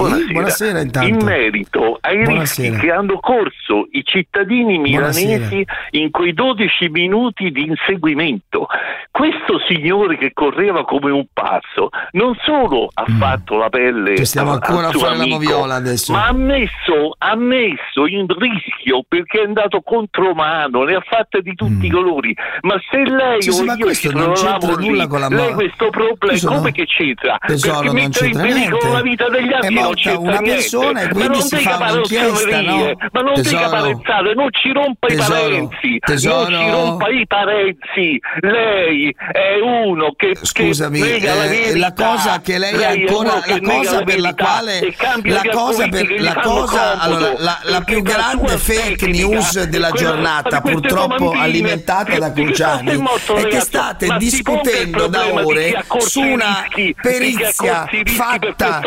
merito ai rischi che hanno corso i cittadini milanesi in quei 12 minuti di inseguimento. Questo signore che correva come un pazzo non solo ha fatto la pelle stiamo ancora a fare amico, la moviola adesso, ma ha messo in rischio, perché è andato contromano, ne ha fatte di tutti i colori. Ma se lei o io ci trovavamo lì, lei questo problema come che c'entra? Tesoro, perché mettere in pericolo la vita degli altri non c'è una persona e quindi si fa un'inchiesta, no? Ma non dica parenzzate, non ci rompa i Parenzi. Non ci rompa i Parenzi. Lei è uno che scusami, nega la verità. La cosa che lei ancora, la cosa per la quale la più grande fake news della giornata, purtroppo alimentata da Cruciani, è che state discutendo da ore su una perizia fatta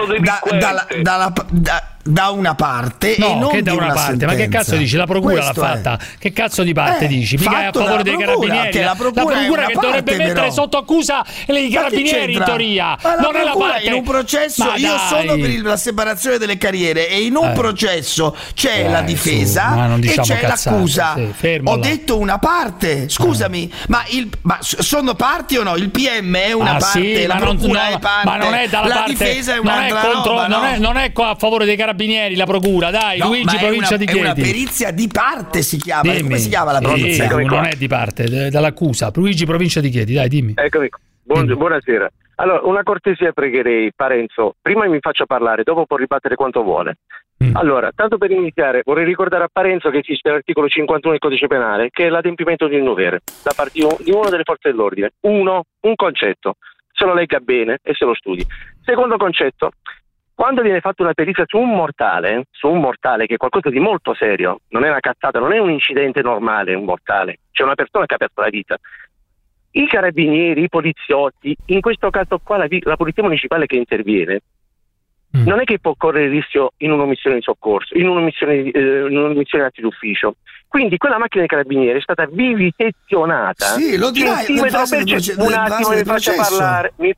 da una parte e non che da una parte sentenza. Ma che cazzo dici? La procura l'ha fatta. Che cazzo di parte dici? Mica è a favore dei carabinieri. Che la procura che dovrebbe mettere sotto accusa i carabinieri in teoria. Non è la parte. In un processo io sono per la separazione delle carriere e in un processo c'è la difesa e c'è l'accusa. Ho detto una parte. Scusami, ma sono parti o no? Il PM è una parte, la procura è parte. Ma non è dalla la parte. Difesa è un'altra roba, non è a favore dei carabinieri la procura, dai, Luigi, provincia di Chieti. È una perizia di parte, si chiama. Come si chiama la perizia? Non è di parte, dall'accusa. Luigi, provincia di Chieti, dai, dimmi. Eccomi. Buonasera. Allora, una cortesia pregherei, Parenzo. Prima mi faccia parlare, dopo può ribattere quanto vuole. Allora, tanto per iniziare, vorrei ricordare a Parenzo che esiste l'articolo 51 del Codice Penale, che è l'adempimento di un dovere da parte di una delle forze dell'ordine. Un concetto, se lo legga bene e se lo studi. Secondo concetto, quando viene fatta una perizia su un mortale che è qualcosa di molto serio, non è una cazzata, non è un incidente normale, un mortale, c'è una persona che ha perso la vita. I carabinieri, i poliziotti, in questo caso qua la polizia municipale che interviene, non è che può correre il rischio in un'omissione di soccorso, in un'omissione di atti d'ufficio. Quindi quella macchina dei carabinieri è stata vivisezionata. Sì, lo dirai in fase di processo. Mi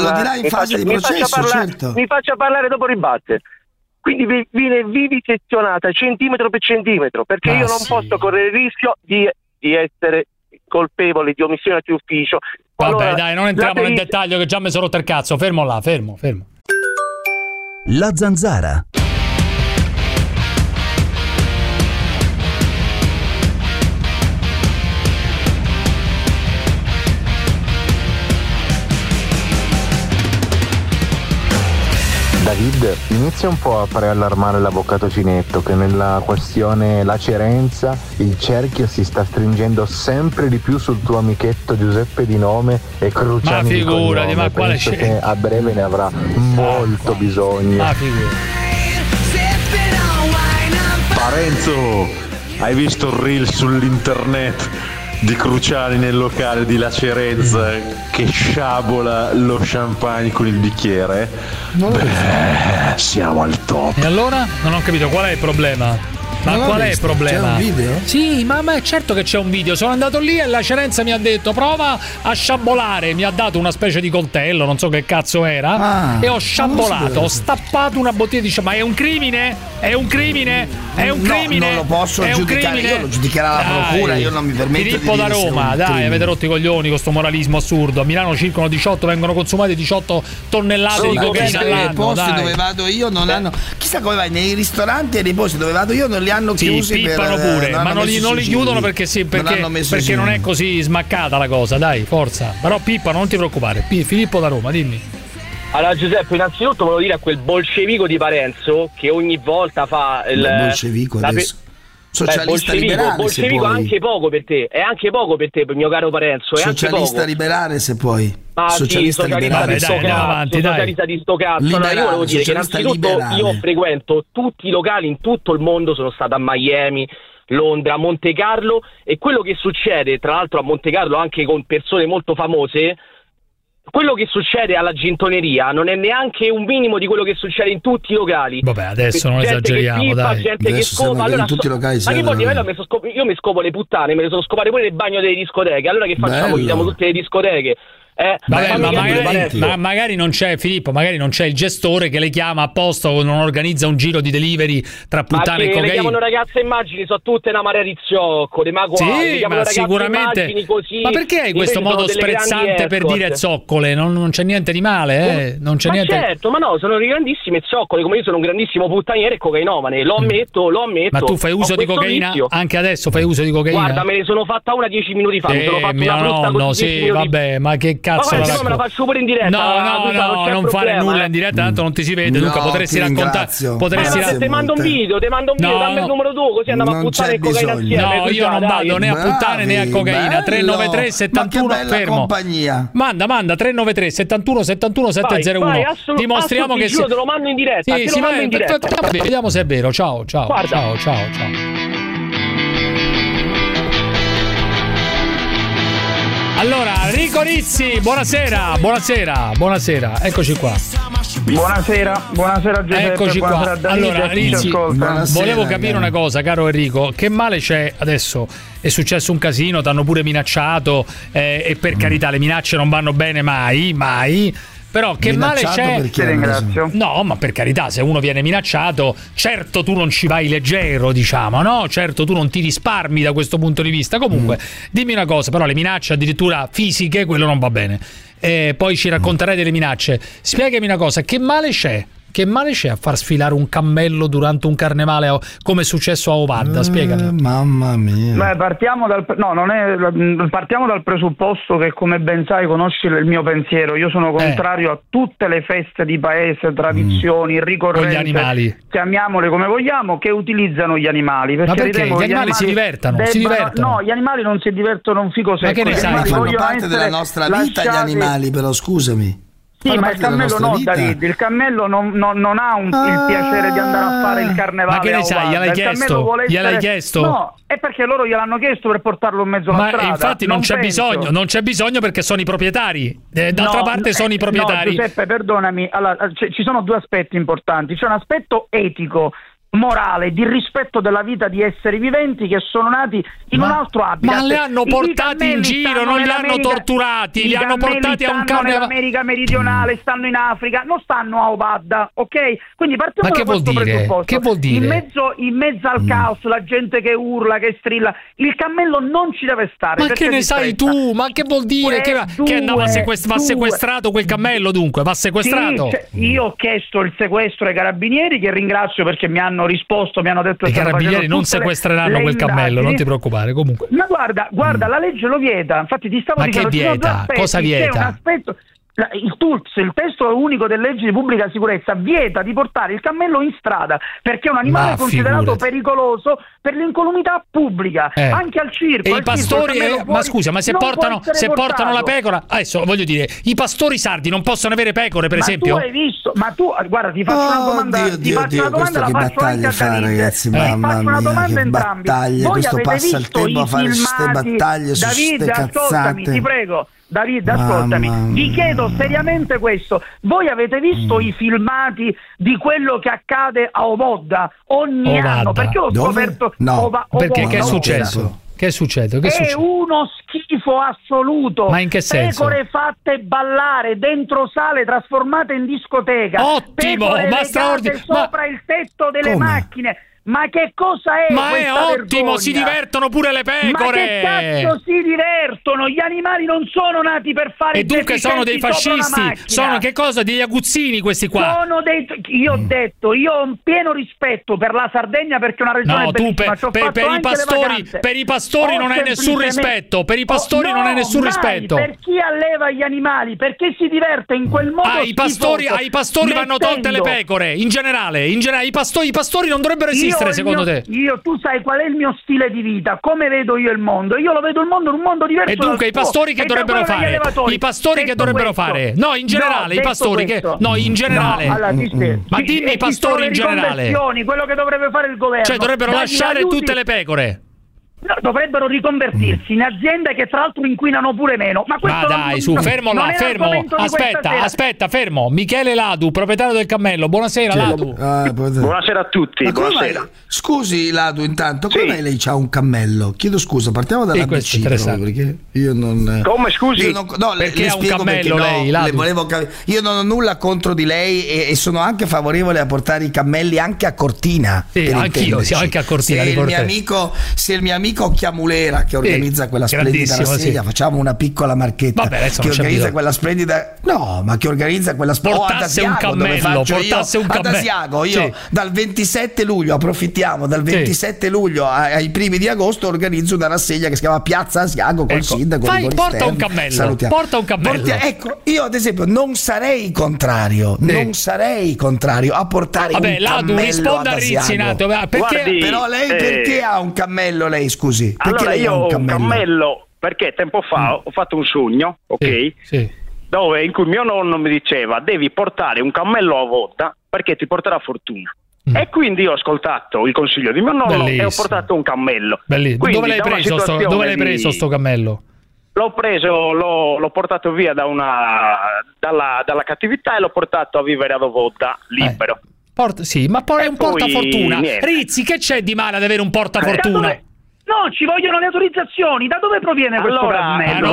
faccia parlare, dopo ribatte. Quindi viene vivisezionata centimetro per centimetro, perché io non posso correre il rischio di essere colpevole di omissione di atti d'ufficio. Vabbè, dai, non entriamo nel dettaglio che già mi sono rotto il cazzo. Fermo là, fermo. La Zanzara. David, inizia un po' a fare allarmare l'avvocato Cinetto che nella questione Lacerenza il cerchio si sta stringendo sempre di più sul tuo amichetto Giuseppe di nome e Cruciani di cognome. Ma figurati, ma quale penso che a breve ne avrà molto bisogno. Ma figurati. Parenzo, hai visto il reel sull'internet di Cruciani nel locale di Lacerenza che sciabola lo champagne con il bicchiere? Beh, siamo al top. E allora? Non ho capito qual è il problema. Ma qual è il problema? C'è un video? Sì, ma certo che c'è un video. Sono andato lì e la Cerenza mi ha detto prova a sciabolare. Mi ha dato una specie di coltello, non so che cazzo era, e ho sciabolato, ho stappato una bottiglia di champagne. Ma è un crimine? È un crimine? È un crimine? Non lo posso giudicare, io lo giudicherà la procura, io non mi permetto Filippo di dire da Roma, dai, avete rotto i coglioni con sto moralismo assurdo. A Milano circolano 18, vengono consumate 18 tonnellate di cocaina all'anno. Nei posti dove vado io non hanno. Chissà come vai, nei ristoranti e nei posti dove vado io non li hanno chiusi. Pippano pure, ma non li chiudono perché non è così smaccata la cosa, dai, forza. Però pippano, non ti preoccupare. Filippo da Roma, dimmi. Allora Giuseppe, innanzitutto volevo dire a quel bolscevico di Parenzo che ogni volta fa il bolscevico adesso. Socialista liberale, bolscevico anche poco per te, è anche poco per te, mio caro Parenzo, è socialista liberale se puoi. Socialista liberale, socialista di sto cazzo. Allora io volevo dire che innanzitutto io frequento tutti i locali in tutto il mondo, sono stato a Miami, Londra, Monte Carlo, e quello che succede tra l'altro a Monte Carlo anche con persone molto famose, quello che succede alla gintoneria non è neanche un minimo di quello che succede in tutti i locali. Vabbè, adesso non esageriamo, pippa, dai. Gente adesso che scopa, allora in tutti i locali. Ma che vuol dire? Io mi scopo le puttane, me le sono scopate pure nel bagno delle discoteche. Allora che facciamo? Chiudiamo tutte le discoteche. Vabbè, ma magari non c'è Filippo, magari non c'è il gestore che le chiama apposta o non organizza un giro di delivery tra puttane e cocaina. Le chiamano ragazze immagini, sono tutte una marea di zoccole, ma sì, ma sicuramente così, ma perché hai questo modo sprezzante per dire zoccole? Non c'è niente di male, non c'è niente. Certo, ma no, sono grandissime zoccole, come io sono un grandissimo puttaniere e cocainomane, lo ammetto. Ma tu fai uso di cocaina? Vizio. Anche adesso fai uso di cocaina? Guarda, me ne sono fatta una 10 minuti fa, mi sono fatto una brutta così. Sì, vabbè, ma che cazzo ma me la faccio pure in diretta. No, non fare nulla in diretta, tanto non ti si vede. Luca, potresti raccontare. Te mando un video, dammi il numero tuo, così andiamo a puttane e cocaina assieme. No, io non vado né a puttane né a cocaina. 393 71 fermo. Manda 393 71 71 701. Dimostriamo che te lo mando in diretta. Vediamo se è vero. Ciao. Guarda. Ciao. Allora, Rico Rizzi, buonasera, eccoci qua. Buonasera Giuseppe, eccoci buonasera qua. Allora, Rizzi, volevo capire una cosa, caro Enrico, che male c'è adesso? È successo un casino, t'hanno pure minacciato, e per carità le minacce non vanno bene mai. Però che male c'è? Ti ringrazio. No, ma per carità, se uno viene minacciato, certo tu non ci vai leggero, diciamo, no? Certo tu non ti risparmi da questo punto di vista. Comunque, dimmi una cosa, però le minacce addirittura fisiche, quello non va bene. Poi ci racconterai delle minacce. Spiegami una cosa, che male c'è? Che male c'è a far sfilare un cammello durante un carnevale come è successo a Ovarda? Spiegami. Mamma mia. Beh, partiamo dal presupposto che, come ben sai, conosci il mio pensiero. Io sono contrario a tutte le feste di paese, tradizioni, ricorrenze, con gli animali, chiamiamole come vogliamo, che utilizzano gli animali. Ma perché? Gli animali si divertono. No, gli animali non si divertono un fico secco. Ma che ne sai? Fanno parte della nostra vita gli animali, però scusami. Sì, ma il cammello no, David, il cammello non ha il piacere di andare a fare il carnevale. Ma che ne sai? Gliel'hai chiesto? No, è perché loro gliel'hanno chiesto per portarlo in mezzo alla strada. Ma infatti non c'è bisogno perché sono i proprietari. D'altra parte sono i proprietari. No, Giuseppe, perdonami. Allora, ci sono due aspetti importanti. C'è un aspetto etico, morale, di rispetto della vita di esseri viventi che sono nati in un altro habitat. Ma li hanno portati in giro, non li hanno torturati, li hanno portati a un carnevale. Stanno in America meridionale, stanno in Africa, non stanno a Ovarda, ok? Quindi partiamo da questo presupposto. Che vuol dire? In mezzo al caos, la gente che urla, che strilla, il cammello non ci deve stare. Ma che ne sai tu? Ma che vuol dire? Che va sequestrato quel cammello, dunque? Va sequestrato? Sì, io ho chiesto il sequestro ai carabinieri, che ringrazio perché mi hanno risposto, mi hanno detto che i carabinieri non sequestreranno quel cammello, non ti preoccupare. Comunque, ma guarda, la legge lo vieta. Infatti ti stavo dicendo, che vieta? Cosa vieta? C'è un aspetto, il TULS, il testo unico delle leggi di pubblica sicurezza, vieta di portare il cammello in strada perché è un animale considerato pericoloso per l'incolumità pubblica, anche al circo. E i pastori, ma scusa, ma se portano la pecora, adesso voglio dire, i pastori sardi non possono avere pecore, per esempio? Tu hai visto? Ma tu, guarda, ti faccio una domanda, la faccio anche a Davide. Ragazzi, mamma mia, che battaglie, questo passa il tempo a fare queste battaglie su ste cazzate. Ascoltami, ti prego. Davide, ascoltami, vi chiedo seriamente questo: voi avete visto i filmati di quello che accade a Ovodda ogni anno? Perché ho scoperto perché che è successo? Che succede? È uno schifo assoluto. Ma in che senso? Pecore fatte ballare dentro sale trasformate in discoteca. Ottimo, ma straordinario. Sopra il tetto delle macchine. Ma che cosa è? Ma è ottimo, vergogna? Si divertono pure le pecore. Ma che cazzo si divertono? Gli animali non sono nati per fare e dunque sono dei fascisti. Sono che cosa? Degli aguzzini questi qua. Io ho detto, io ho un pieno rispetto per la Sardegna perché è una regione bellissima. Per i pastori non hai nessun rispetto. Per i pastori non hai nessun rispetto. Per chi alleva gli animali, perché si diverte in quel modo. Ai pastori vanno tolte le pecore. In generale, i pastori non dovrebbero esistere. Secondo te? Tu sai qual è il mio stile di vita, come vedo io il mondo? Io lo vedo il mondo in un mondo diverso. E dunque i pastori che dovrebbero fare? I pastori che dovrebbero fare? No, in generale, i pastori che no, in generale. Ma dimmi i pastori in generale. Quello che dovrebbe fare il governo. Cioè dovrebbero lasciare tutte le pecore. No, dovrebbero riconvertirsi in aziende che tra l'altro inquinano pure meno. Ma dai, fermo. Aspetta, fermo. Michele Ladu, proprietario del cammello. Buonasera, Ladu. Buonasera a tutti. Buonasera. Scusi, Ladu, intanto, come mai lei c'ha un cammello? Chiedo scusa, partiamo dalla BC, perché io non. Come scusi? Perché ha un cammello lei, Ladu? Io non ho nulla contro di lei e sono anche favorevole a portare i cammelli anche a Cortina. Sì, anch'io, anche a Cortina. Se il mio amico amico Chiamulera che organizza quella splendida rassegna, facciamo una piccola marchetta. Vabbè, che organizza quella splendida, no, ma che organizza quella portasse un cammello, portasse un cammello. Ad Asiago, io dal 27 luglio approfittiamo, dal 27 luglio ai primi di agosto organizzo una rassegna che si chiama Piazza Asiago col sindaco. Porta un cammello. Porta un cammello. Ecco, io ad esempio non sarei contrario a portare un cammello. Risponda a Rizzi, però lei perché ha un cammello, lei scusi? Perché allora lei io ha un ho cammello? un cammello perché tempo fa ho fatto un sogno, ok? Dove in cui mio nonno mi diceva devi portare un cammello a Vodda perché ti porterà fortuna. E quindi io ho ascoltato il consiglio di mio nonno e ho portato un cammello. Dove l'hai preso sto cammello? L'ho preso, l'ho portato via dalla cattività e l'ho portato a vivere ad Vodda libero. Ma poi è un portafortuna. Rizzi, che c'è di male ad avere un portafortuna? No, ci vogliono le autorizzazioni. Da dove proviene questo cammello?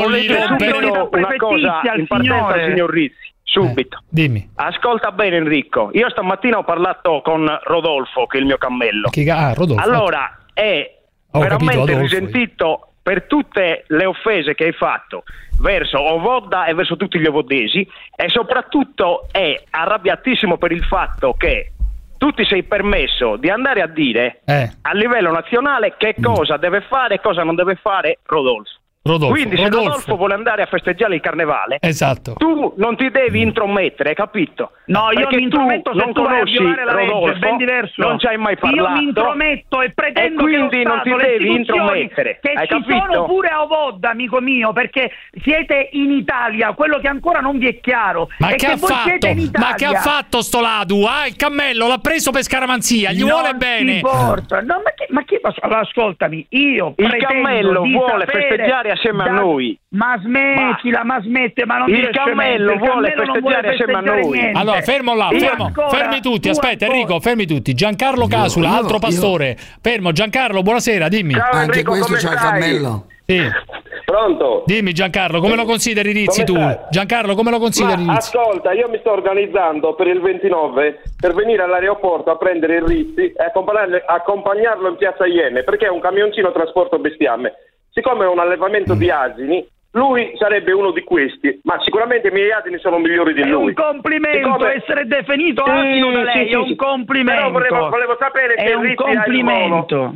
Una cosa in partenza, signor Rizzi. Subito. Dimmi. Ascolta bene Enrico. Io stamattina ho parlato con Rodolfo, che è il mio cammello. Rodolfo. Allora è veramente risentito per tutte le offese che hai fatto verso Ovodda e verso tutti gli ovodesi, e soprattutto è arrabbiatissimo per il fatto che tu ti sei permesso di andare a dire a livello nazionale che cosa deve fare e cosa non deve fare Rodolfo. Quindi se Rodolfo vuole andare a festeggiare il carnevale, tu non ti devi intromettere, capito? No, io mi intrometto se non tu vai a conosci violare la legge, Rodolfo, è ben diverso. non ci hai mai parlato. Io mi intrometto e pretendo e quindi che lo non Stato, ti devi intromettere, che hai ci capito? sono pure a Ovodda, amico mio, perché siete in Italia, quello che ancora non vi è chiaro. Ma è che ha fatto? Ma che ha fatto sto Ladu? Il cammello l'ha preso per scaramanzia, gli vuole bene. No, ma che allora, ascoltami, io il cammello vuole festeggiare assieme a noi. Ma smettila, ma non il cammello vuole festeggiare assieme a noi. Niente. Allora fermo là, fermi tutti, aspetta Enrico, fermi tutti. Giancarlo Casula, altro pastore. Fermo, Giancarlo, buonasera, dimmi. Ciao, anche Enrico, questo c'ha il cammello. Sì. Pronto? Dimmi Giancarlo, come lo consideri Rizzi tu? Giancarlo, come lo consideri Rizzi? Ascolta, io mi sto organizzando per il 29 per venire all'aeroporto a prendere il Rizzi e accompagnarlo in piazza Iene, perché è un camioncino trasporto bestiame. Siccome è un allevamento di asini, lui sarebbe uno di questi, ma sicuramente i miei asini sono migliori di lui. È un complimento essere definito asino da lei, è un complimento. Però volevo sapere se il Rizzi ha il volo.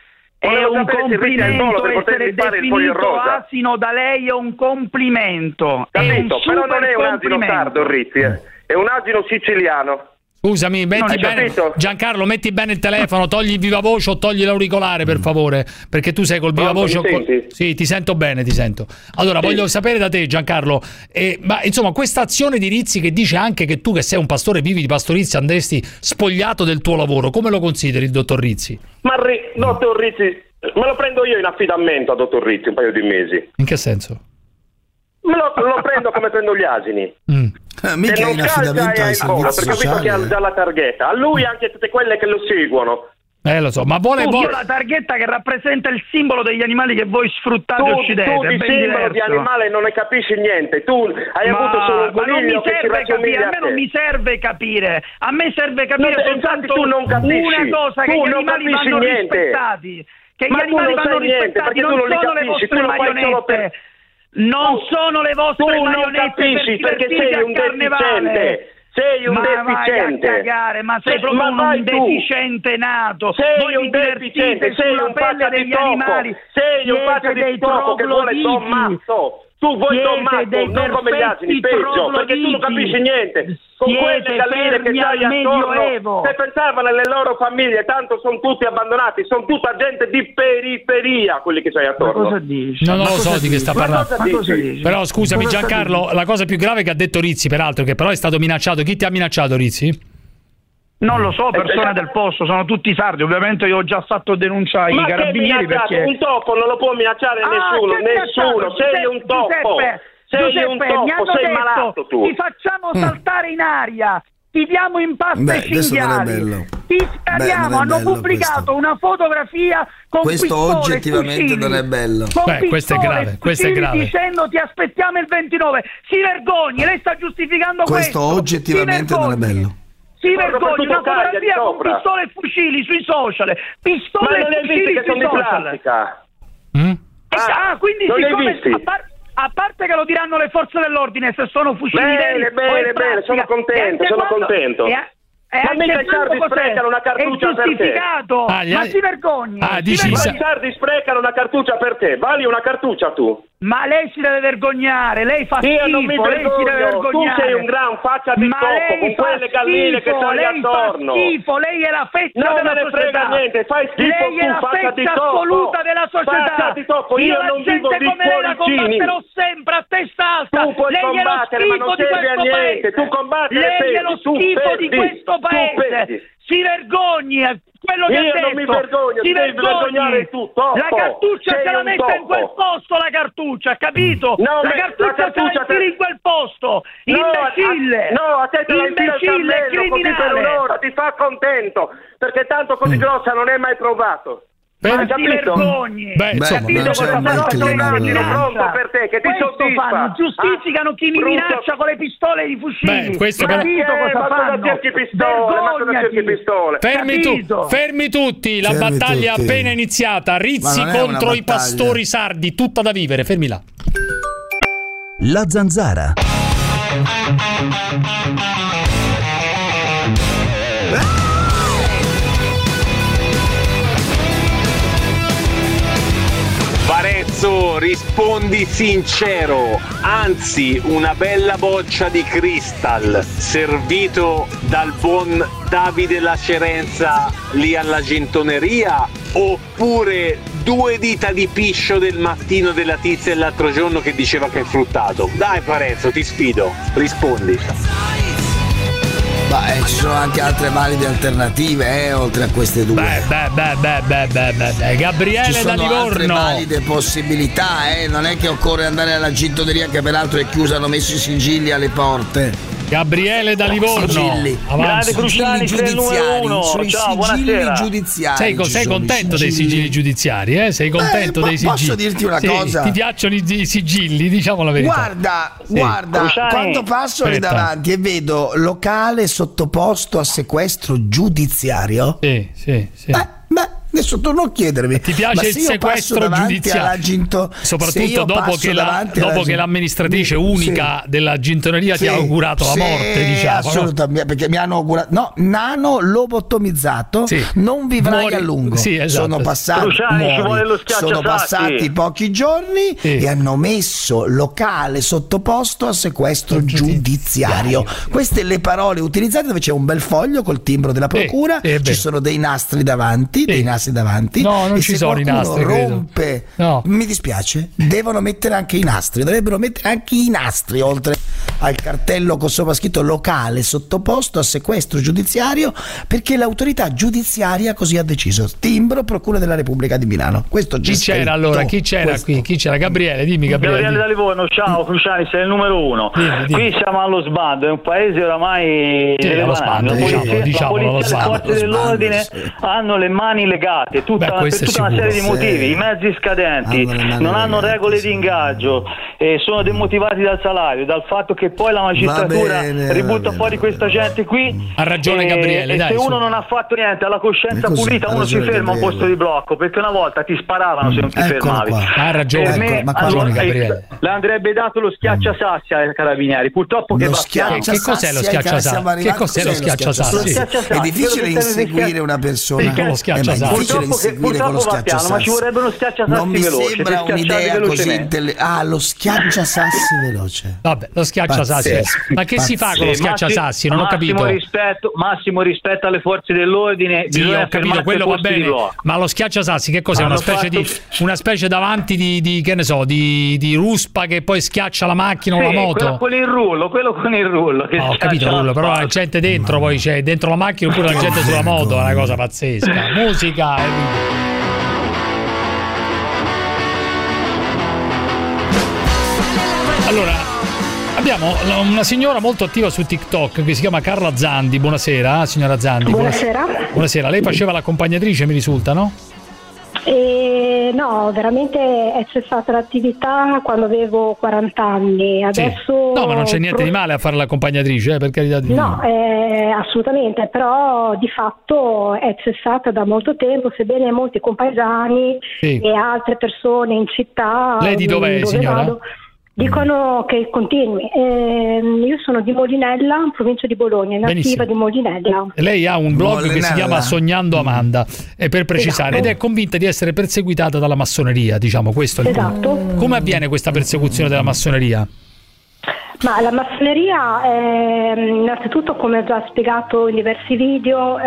È un complimento essere definito asino da lei, è un complimento. Capito, però non è un asino sardo il Rizzi, è un asino siciliano. Scusami, metti bene, Giancarlo, metti bene il telefono, togli il viva voce o togli l'auricolare per favore, perché tu sei col viva voce. Sì, ti sento bene, ti sento. Allora, voglio sapere da te, Giancarlo, ma insomma, questa azione di Rizzi che dice anche che tu, che sei un pastore, vivi di pastorizia, andresti spogliato del tuo lavoro, come lo consideri il dottor Rizzi? Ma dottor Rizzi, me lo prendo io in affidamento a dottor Rizzi un paio di mesi. In che senso? Lo prendo come prendo gli asini. Mica in affidamento ai servizi perché capito che ha già la targhetta. A lui anche tutte quelle che lo seguono. Lo so, ma vuole la targhetta che rappresenta il simbolo degli animali che voi sfruttate e uccidete. Tu di simbolo di animale non ne capisci niente. Tu hai avuto solo un coniglio che si rassomiglia a te. A me non mi serve capire. A me serve capire soltanto una cosa, che gli animali vanno rispettati. Che gli animali vanno rispettati, non sono le vostre marionette. Non sono le vostre marionette perché sei un deficiente. Sei un deficiente. Vai a cagare, ma sei proprio un deficiente nato. Sei un deficiente, sei un faccia di animali. Sei un faccia di topo che vuole Tommaso. Tu vuoi Tommaso, non come gli asini, peggio, perché tu non capisci niente. Con quelle galline che c'hai attorno, se pensavano alle loro famiglie, tanto sono tutti abbandonati, sono tutta gente di periferia quelli che c'hai attorno. Ma cosa dici? Non lo so di che sta parlando. Però scusami Giancarlo, la cosa più grave che ha detto Rizzi, peraltro, che però è stato minacciato. Chi ti ha minacciato, Rizzi? Non lo so, persone del posto, sono tutti sardi. Ovviamente io ho già fatto denunciare i carabinieri perché un topo non lo può minacciare nessuno. Sei un topo. Sei un topo, sei malato tu. Ti facciamo saltare in aria. Ti diamo in pasta e cinghiali. Ti spariamo. Hanno pubblicato una fotografia con questo pistole, oggettivamente fucili, non è bello. Questo è grave, questo è grave. Dicendo ti aspettiamo il 29. Si vergogni, lei sta giustificando questo. Questo oggettivamente non è bello. Si vergogna, una fotografia con pistole e fucili sui social. Pistole e fucili sui social. Quindi non siccome a parte che lo diranno le forze dell'ordine se sono fucili bene, sono contento. Ma mica i sardi sprecano una cartuccia per te. Ma si vergogni. I sardi sprecano una cartuccia per te. Vali una cartuccia tu. Ma lei si deve vergognare, lei fa schifo. Io non mi vergogno. Lei si deve vergognare. Tu sei un gran faccia di topo con quelle galline che c'hai attorno. Lei fa schifo, lei è la feccia non della me ne società. Frega niente, fai schifo lei è la faccia di feccia topo. assoluta della società. Faccia di topo, io non vivo di cuoricini. Combatterò sempre a testa alta. Tu puoi lei combattere, ma non serve a niente. Tu combatti e lei è lo schifo di questo paese. Si vergogni quello che ha detto. Io non mi vergogno, si devi vergognare tu, topo. La cartuccia se la mette in quel posto, la cartuccia, capito? La cartuccia se la tiri in quel posto, imbecille. No, a te te la infila il cammello così per un'ora, ti fa contento, perché tanto così grossa non è mai provato. Ma ti vergogni. Capito cosa pronto per te che ti soddisfa. Giustificano chi mi minaccia con le pistole e i fucili. Capito cosa fanno? Pistole. Fermi tutti, la battaglia è appena iniziata. Rizzi contro i pastori sardi, tutta da vivere, fermi là. La Zanzara. Parenzo, rispondi sincero, anzi una bella boccia di Cristal servito dal buon Davide Lacerenza lì alla gintoneria, oppure 2 dita di piscio del mattino della tizia dell'altro giorno che diceva che è fruttato? Dai Parenzo, ti sfido, rispondi. Ci sono anche altre valide alternative, oltre a queste due. Gabriele da Livorno. Ci sono altre valide possibilità, non è che occorre andare alla gintoneria, che peraltro è chiusa, hanno messo i sigilli alle porte. Gabriele da Livorno. Grande Cruciani, sei il numero 1. Ciao, buonasera. Giudiziari. Sei contento dei sigilli giudiziari? Sei contento dei sigilli? Posso dirti una cosa? Ti piacciono i sigilli? Diciamo la verità. Guarda, quando passo lì davanti e vedo locale sottoposto a sequestro giudiziario. Sì. Adesso torno a chiedermi. Ti piace il sequestro giudiziario? Soprattutto dopo che l'amministratrice unica della gintoneria ti ha augurato la morte, diciamo. Assolutamente, perché mi hanno augurato. No, nano lobotomizzato, non vivrai a lungo. Sono passati pochi giorni e hanno messo locale sottoposto a sequestro giudiziario. Queste le parole utilizzate, dove c'è un bel foglio col timbro della procura, ci sono dei nastri davanti, No, non ci sono i nastri. Rompe. No. Mi dispiace. Devono mettere anche i nastri. Dovrebbero mettere anche i nastri oltre al cartello con sopra scritto locale sottoposto a sequestro giudiziario, perché l'autorità giudiziaria così ha deciso. Timbro, Procura della Repubblica di Milano. Questo chi c'era allora? Chi c'era qui? Chi c'era? Gabriele, dimmi Gabriele. Gabriele da Livorno, ciao Cruciani, sei il numero 1. Dimmi. Qui siamo allo sbando, è un paese oramai delle banane. La polizia, le forze dell'ordine hanno le mani legate, per tutta una serie di motivi, i mezzi scadenti, non hanno regole di ingaggio, sono demotivati dal salario, dal fatto che poi la magistratura ributta fuori questa gente qui. Ha ragione Gabriele, dai, se uno non ha fatto niente, ha la coscienza pulita, uno si ferma a un posto di blocco, perché una volta ti sparavano se non ti fermavi. Ha ragione, Gabriele. Le andrebbe dato lo schiacciasassi ai carabinieri, purtroppo che cos'è lo schiacciasassi? Che cos'è lo schiacciasassi? È difficile inseguire una persona. Purtroppo va piano, ma ci vorrebbe uno schiacciasassi veloce. Non mi sembra un'idea così lo schiacciasassi veloce. Vabbè, lo schiacciasassi. Ma che si fa con lo schiacciasassi? Non ho capito. Massimo rispetto alle forze dell'ordine. Sì, ho capito, quello va bene. Ma lo schiacciasassi che cos'è? Una specie davanti di che ne so, di ruspa che poi schiaccia la macchina o la moto? Quello con il rullo. Che ho capito, rullo, però la gente dentro, poi c'è dentro la macchina oppure la gente sulla moto, è una cosa pazzesca. Musica e video. Allora, abbiamo una signora molto attiva su TikTok che si chiama Carla Zandi. Buonasera, signora Zandi. Buonasera. Buonasera. Lei faceva l'accompagnatrice, mi risulta, no? No, veramente è cessata l'attività quando avevo 40 anni. Adesso No, ma non c'è niente di male a fare l'accompagnatrice, per carità di Dio. No, assolutamente, però di fatto è cessata da molto tempo, sebbene molti compaesani e altre persone in città. Lei di dov'è, signora? Dicono che continui. Io sono di Molinella, in provincia di Bologna, nativa Benissimo. di Molinella. Lei ha un blog che si chiama Sognando Amanda, per precisare, ed è convinta di essere perseguitata dalla massoneria, diciamo, questo è il punto. Come avviene questa persecuzione della massoneria? Ma la massoneria è innanzitutto, come ho già spiegato in diversi video,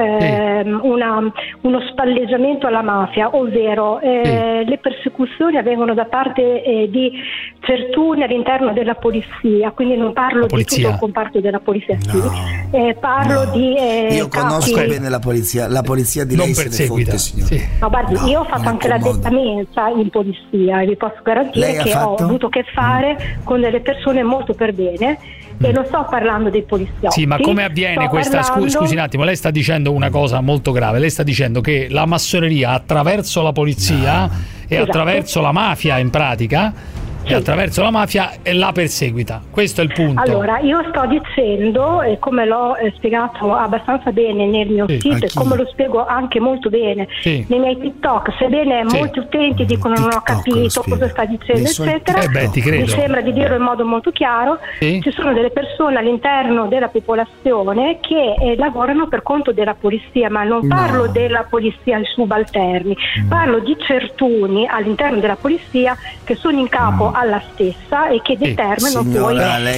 uno spalleggiamento alla mafia, ovvero le persecuzioni avvengono da parte di certuni all'interno della polizia, quindi non parlo di tutto il comparto della polizia, parlo di io conosco bene la polizia di lei se ne fotte, signore. No, guardi, io ho fatto anche l'addettamento in polizia e vi posso garantire che ho avuto a che fare con delle persone molto per bene, e non sto parlando dei poliziotti. Sì, ma come avviene questa? Scusi un attimo, lei sta dicendo una cosa molto grave. Lei sta dicendo che la massoneria attraverso la polizia e attraverso la mafia, in pratica, e attraverso la mafia la perseguita. Questo è il punto. Allora, io sto dicendo, e come l'ho spiegato abbastanza bene nel mio sito, e come lo spiego anche molto bene nei miei TikTok, sebbene molti utenti dicono non ho capito cosa sta dicendo, eccetera, mi sembra di dirlo in modo molto chiaro. Ci sono delle persone all'interno della popolazione che lavorano per conto della polizia, ma non parlo della polizia ai subalterni, parlo di certuni all'interno della polizia che sono in capo alla stessa e che determinano poi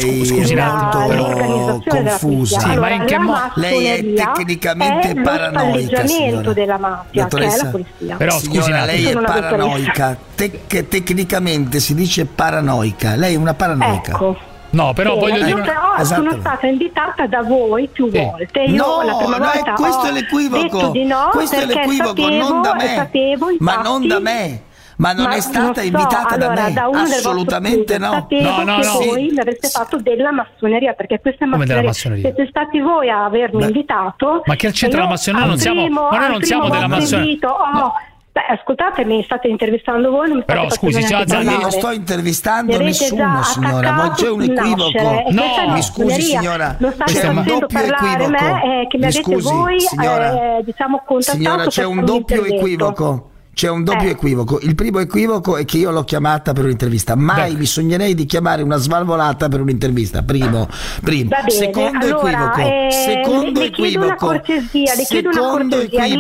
l'organizzazione della polizia. Allora, ma in che modo? Lei è tecnicamente paranoica, signora della mafia, che è la polizia. Però signora, lei è paranoica. Tecnicamente si dice paranoica. Lei è una paranoica. Ecco. No, però voglio dire. Sono stata invitata da voi più volte. Io la prima volta questo è l'equivoco. Detto di no, questo è l'equivoco, non da me. Ma non da me. Ma non è stata invitata da me, assolutamente no. Voi mi aveste fatto della massoneria, perché questa è massoneria. Siete stati voi a avermi invitato. Ma che c'entra la massoneria? Noi non siamo della massoneria. Ascoltatemi, state intervistando voi, non mi però scusi, non sto intervistando nessuno, signora, ma c'è un equivoco. No, mi scusi, signora, non state facendo parlare me, che mi avete voi diciamo contattato. Signora, c'è un doppio equivoco. C'è un doppio equivoco. Il primo equivoco è che io l'ho chiamata per un'intervista. Mai mi sognerei di chiamare una svalvolata per un'intervista. Primo. Secondo equivoco. Secondo equivoco. Secondo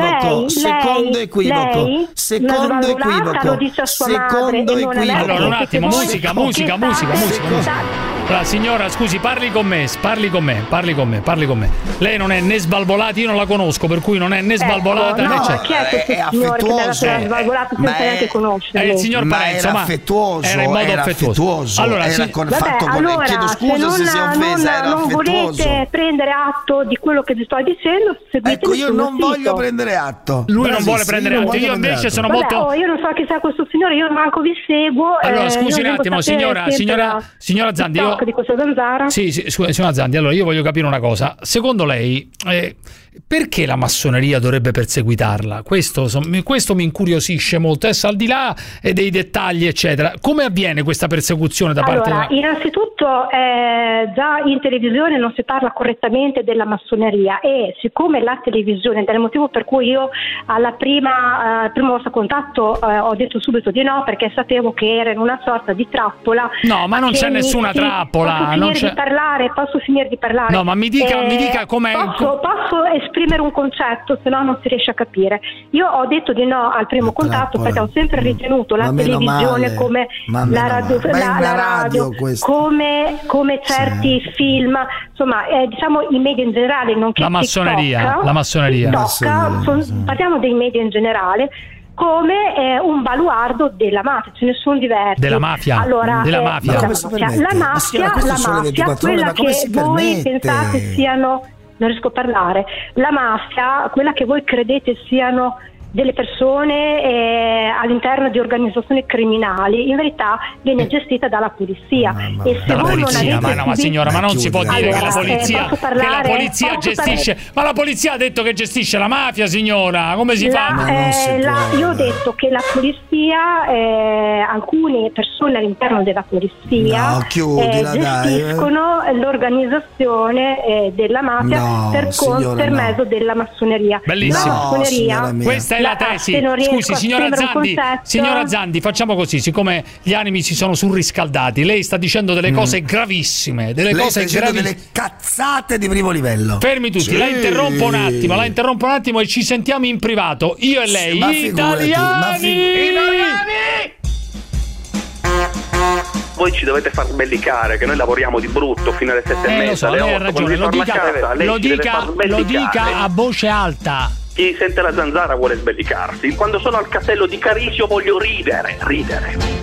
equivoco. Allora, un attimo, musica. Allora, signora, scusi, parli con me. Lei non è né svalvolata, io non la conosco, per cui non è né svalvolata né c'è. Chi è questo signore che me la svalvolata senza neanche conoscerlo? È il signor Parenzo, era affettuoso, era in modo affettuoso. Allora, chiedo scusa se si è offesa, non volete prendere atto di quello che vi sto dicendo, seguitemi. Ecco, io non voglio prendere atto. Lui non vuole prendere atto. Io invece sono molto. Io non so chi sia questo signore, io manco vi seguo. Allora, scusi un attimo, signora Zandi. Di questa zanzara? Sì, signora Zandi, allora io voglio capire una cosa. Secondo lei, perché la massoneria dovrebbe perseguitarla? Questo mi incuriosisce molto, adesso al di là dei dettagli eccetera. Come avviene questa persecuzione da parte della... Innanzitutto già in televisione non si parla correttamente della massoneria, e siccome la televisione, del motivo per cui io al primo vostro contatto ho detto subito di no, perché sapevo che era in una sorta di trappola. No, ma non c'è nessuna trappola. Posso finire di parlare? No, ma mi dica com'è. Posso esprimere un concetto, se no non si riesce a capire. Io ho detto di no al primo contatto perché ho sempre ritenuto la televisione come la radio come certi film, insomma, diciamo i media in generale, non che la massoneria. Parliamo dei media in generale come un baluardo della mafia, ce ne sono diversi. Della mafia? Allora, della mafia. La mafia, quella che voi pensate siano, non riesco a parlare, la mafia, quella che voi credete siano delle persone all'interno di organizzazioni criminali, in verità viene gestita dalla polizia. E se voi non avete ma signora, ma non si può dire che la polizia gestisce. Ma la polizia ha detto che gestisce la mafia, signora. Come si fa? Io ho detto che la polizia, alcune persone all'interno della polizia gestiscono l'organizzazione della mafia per mezzo della massoneria. Bellissimo. La massoneria, questa è la tesi. Scusi, signora Zandi, facciamo così, siccome gli animi si sono surriscaldati, lei sta dicendo delle cose gravissime, delle cazzate di primo livello. Fermi tutti, la interrompo un attimo e ci sentiamo in privato, io e lei, italiani. Voi ci dovete far sbellicare, che noi lavoriamo di brutto fino alle 7:30, alle 8. Lei ha ragione, lo dica a voce alta. Chi sente la zanzara vuole sbellicarsi. Quando sono al castello di Carisio voglio ridere.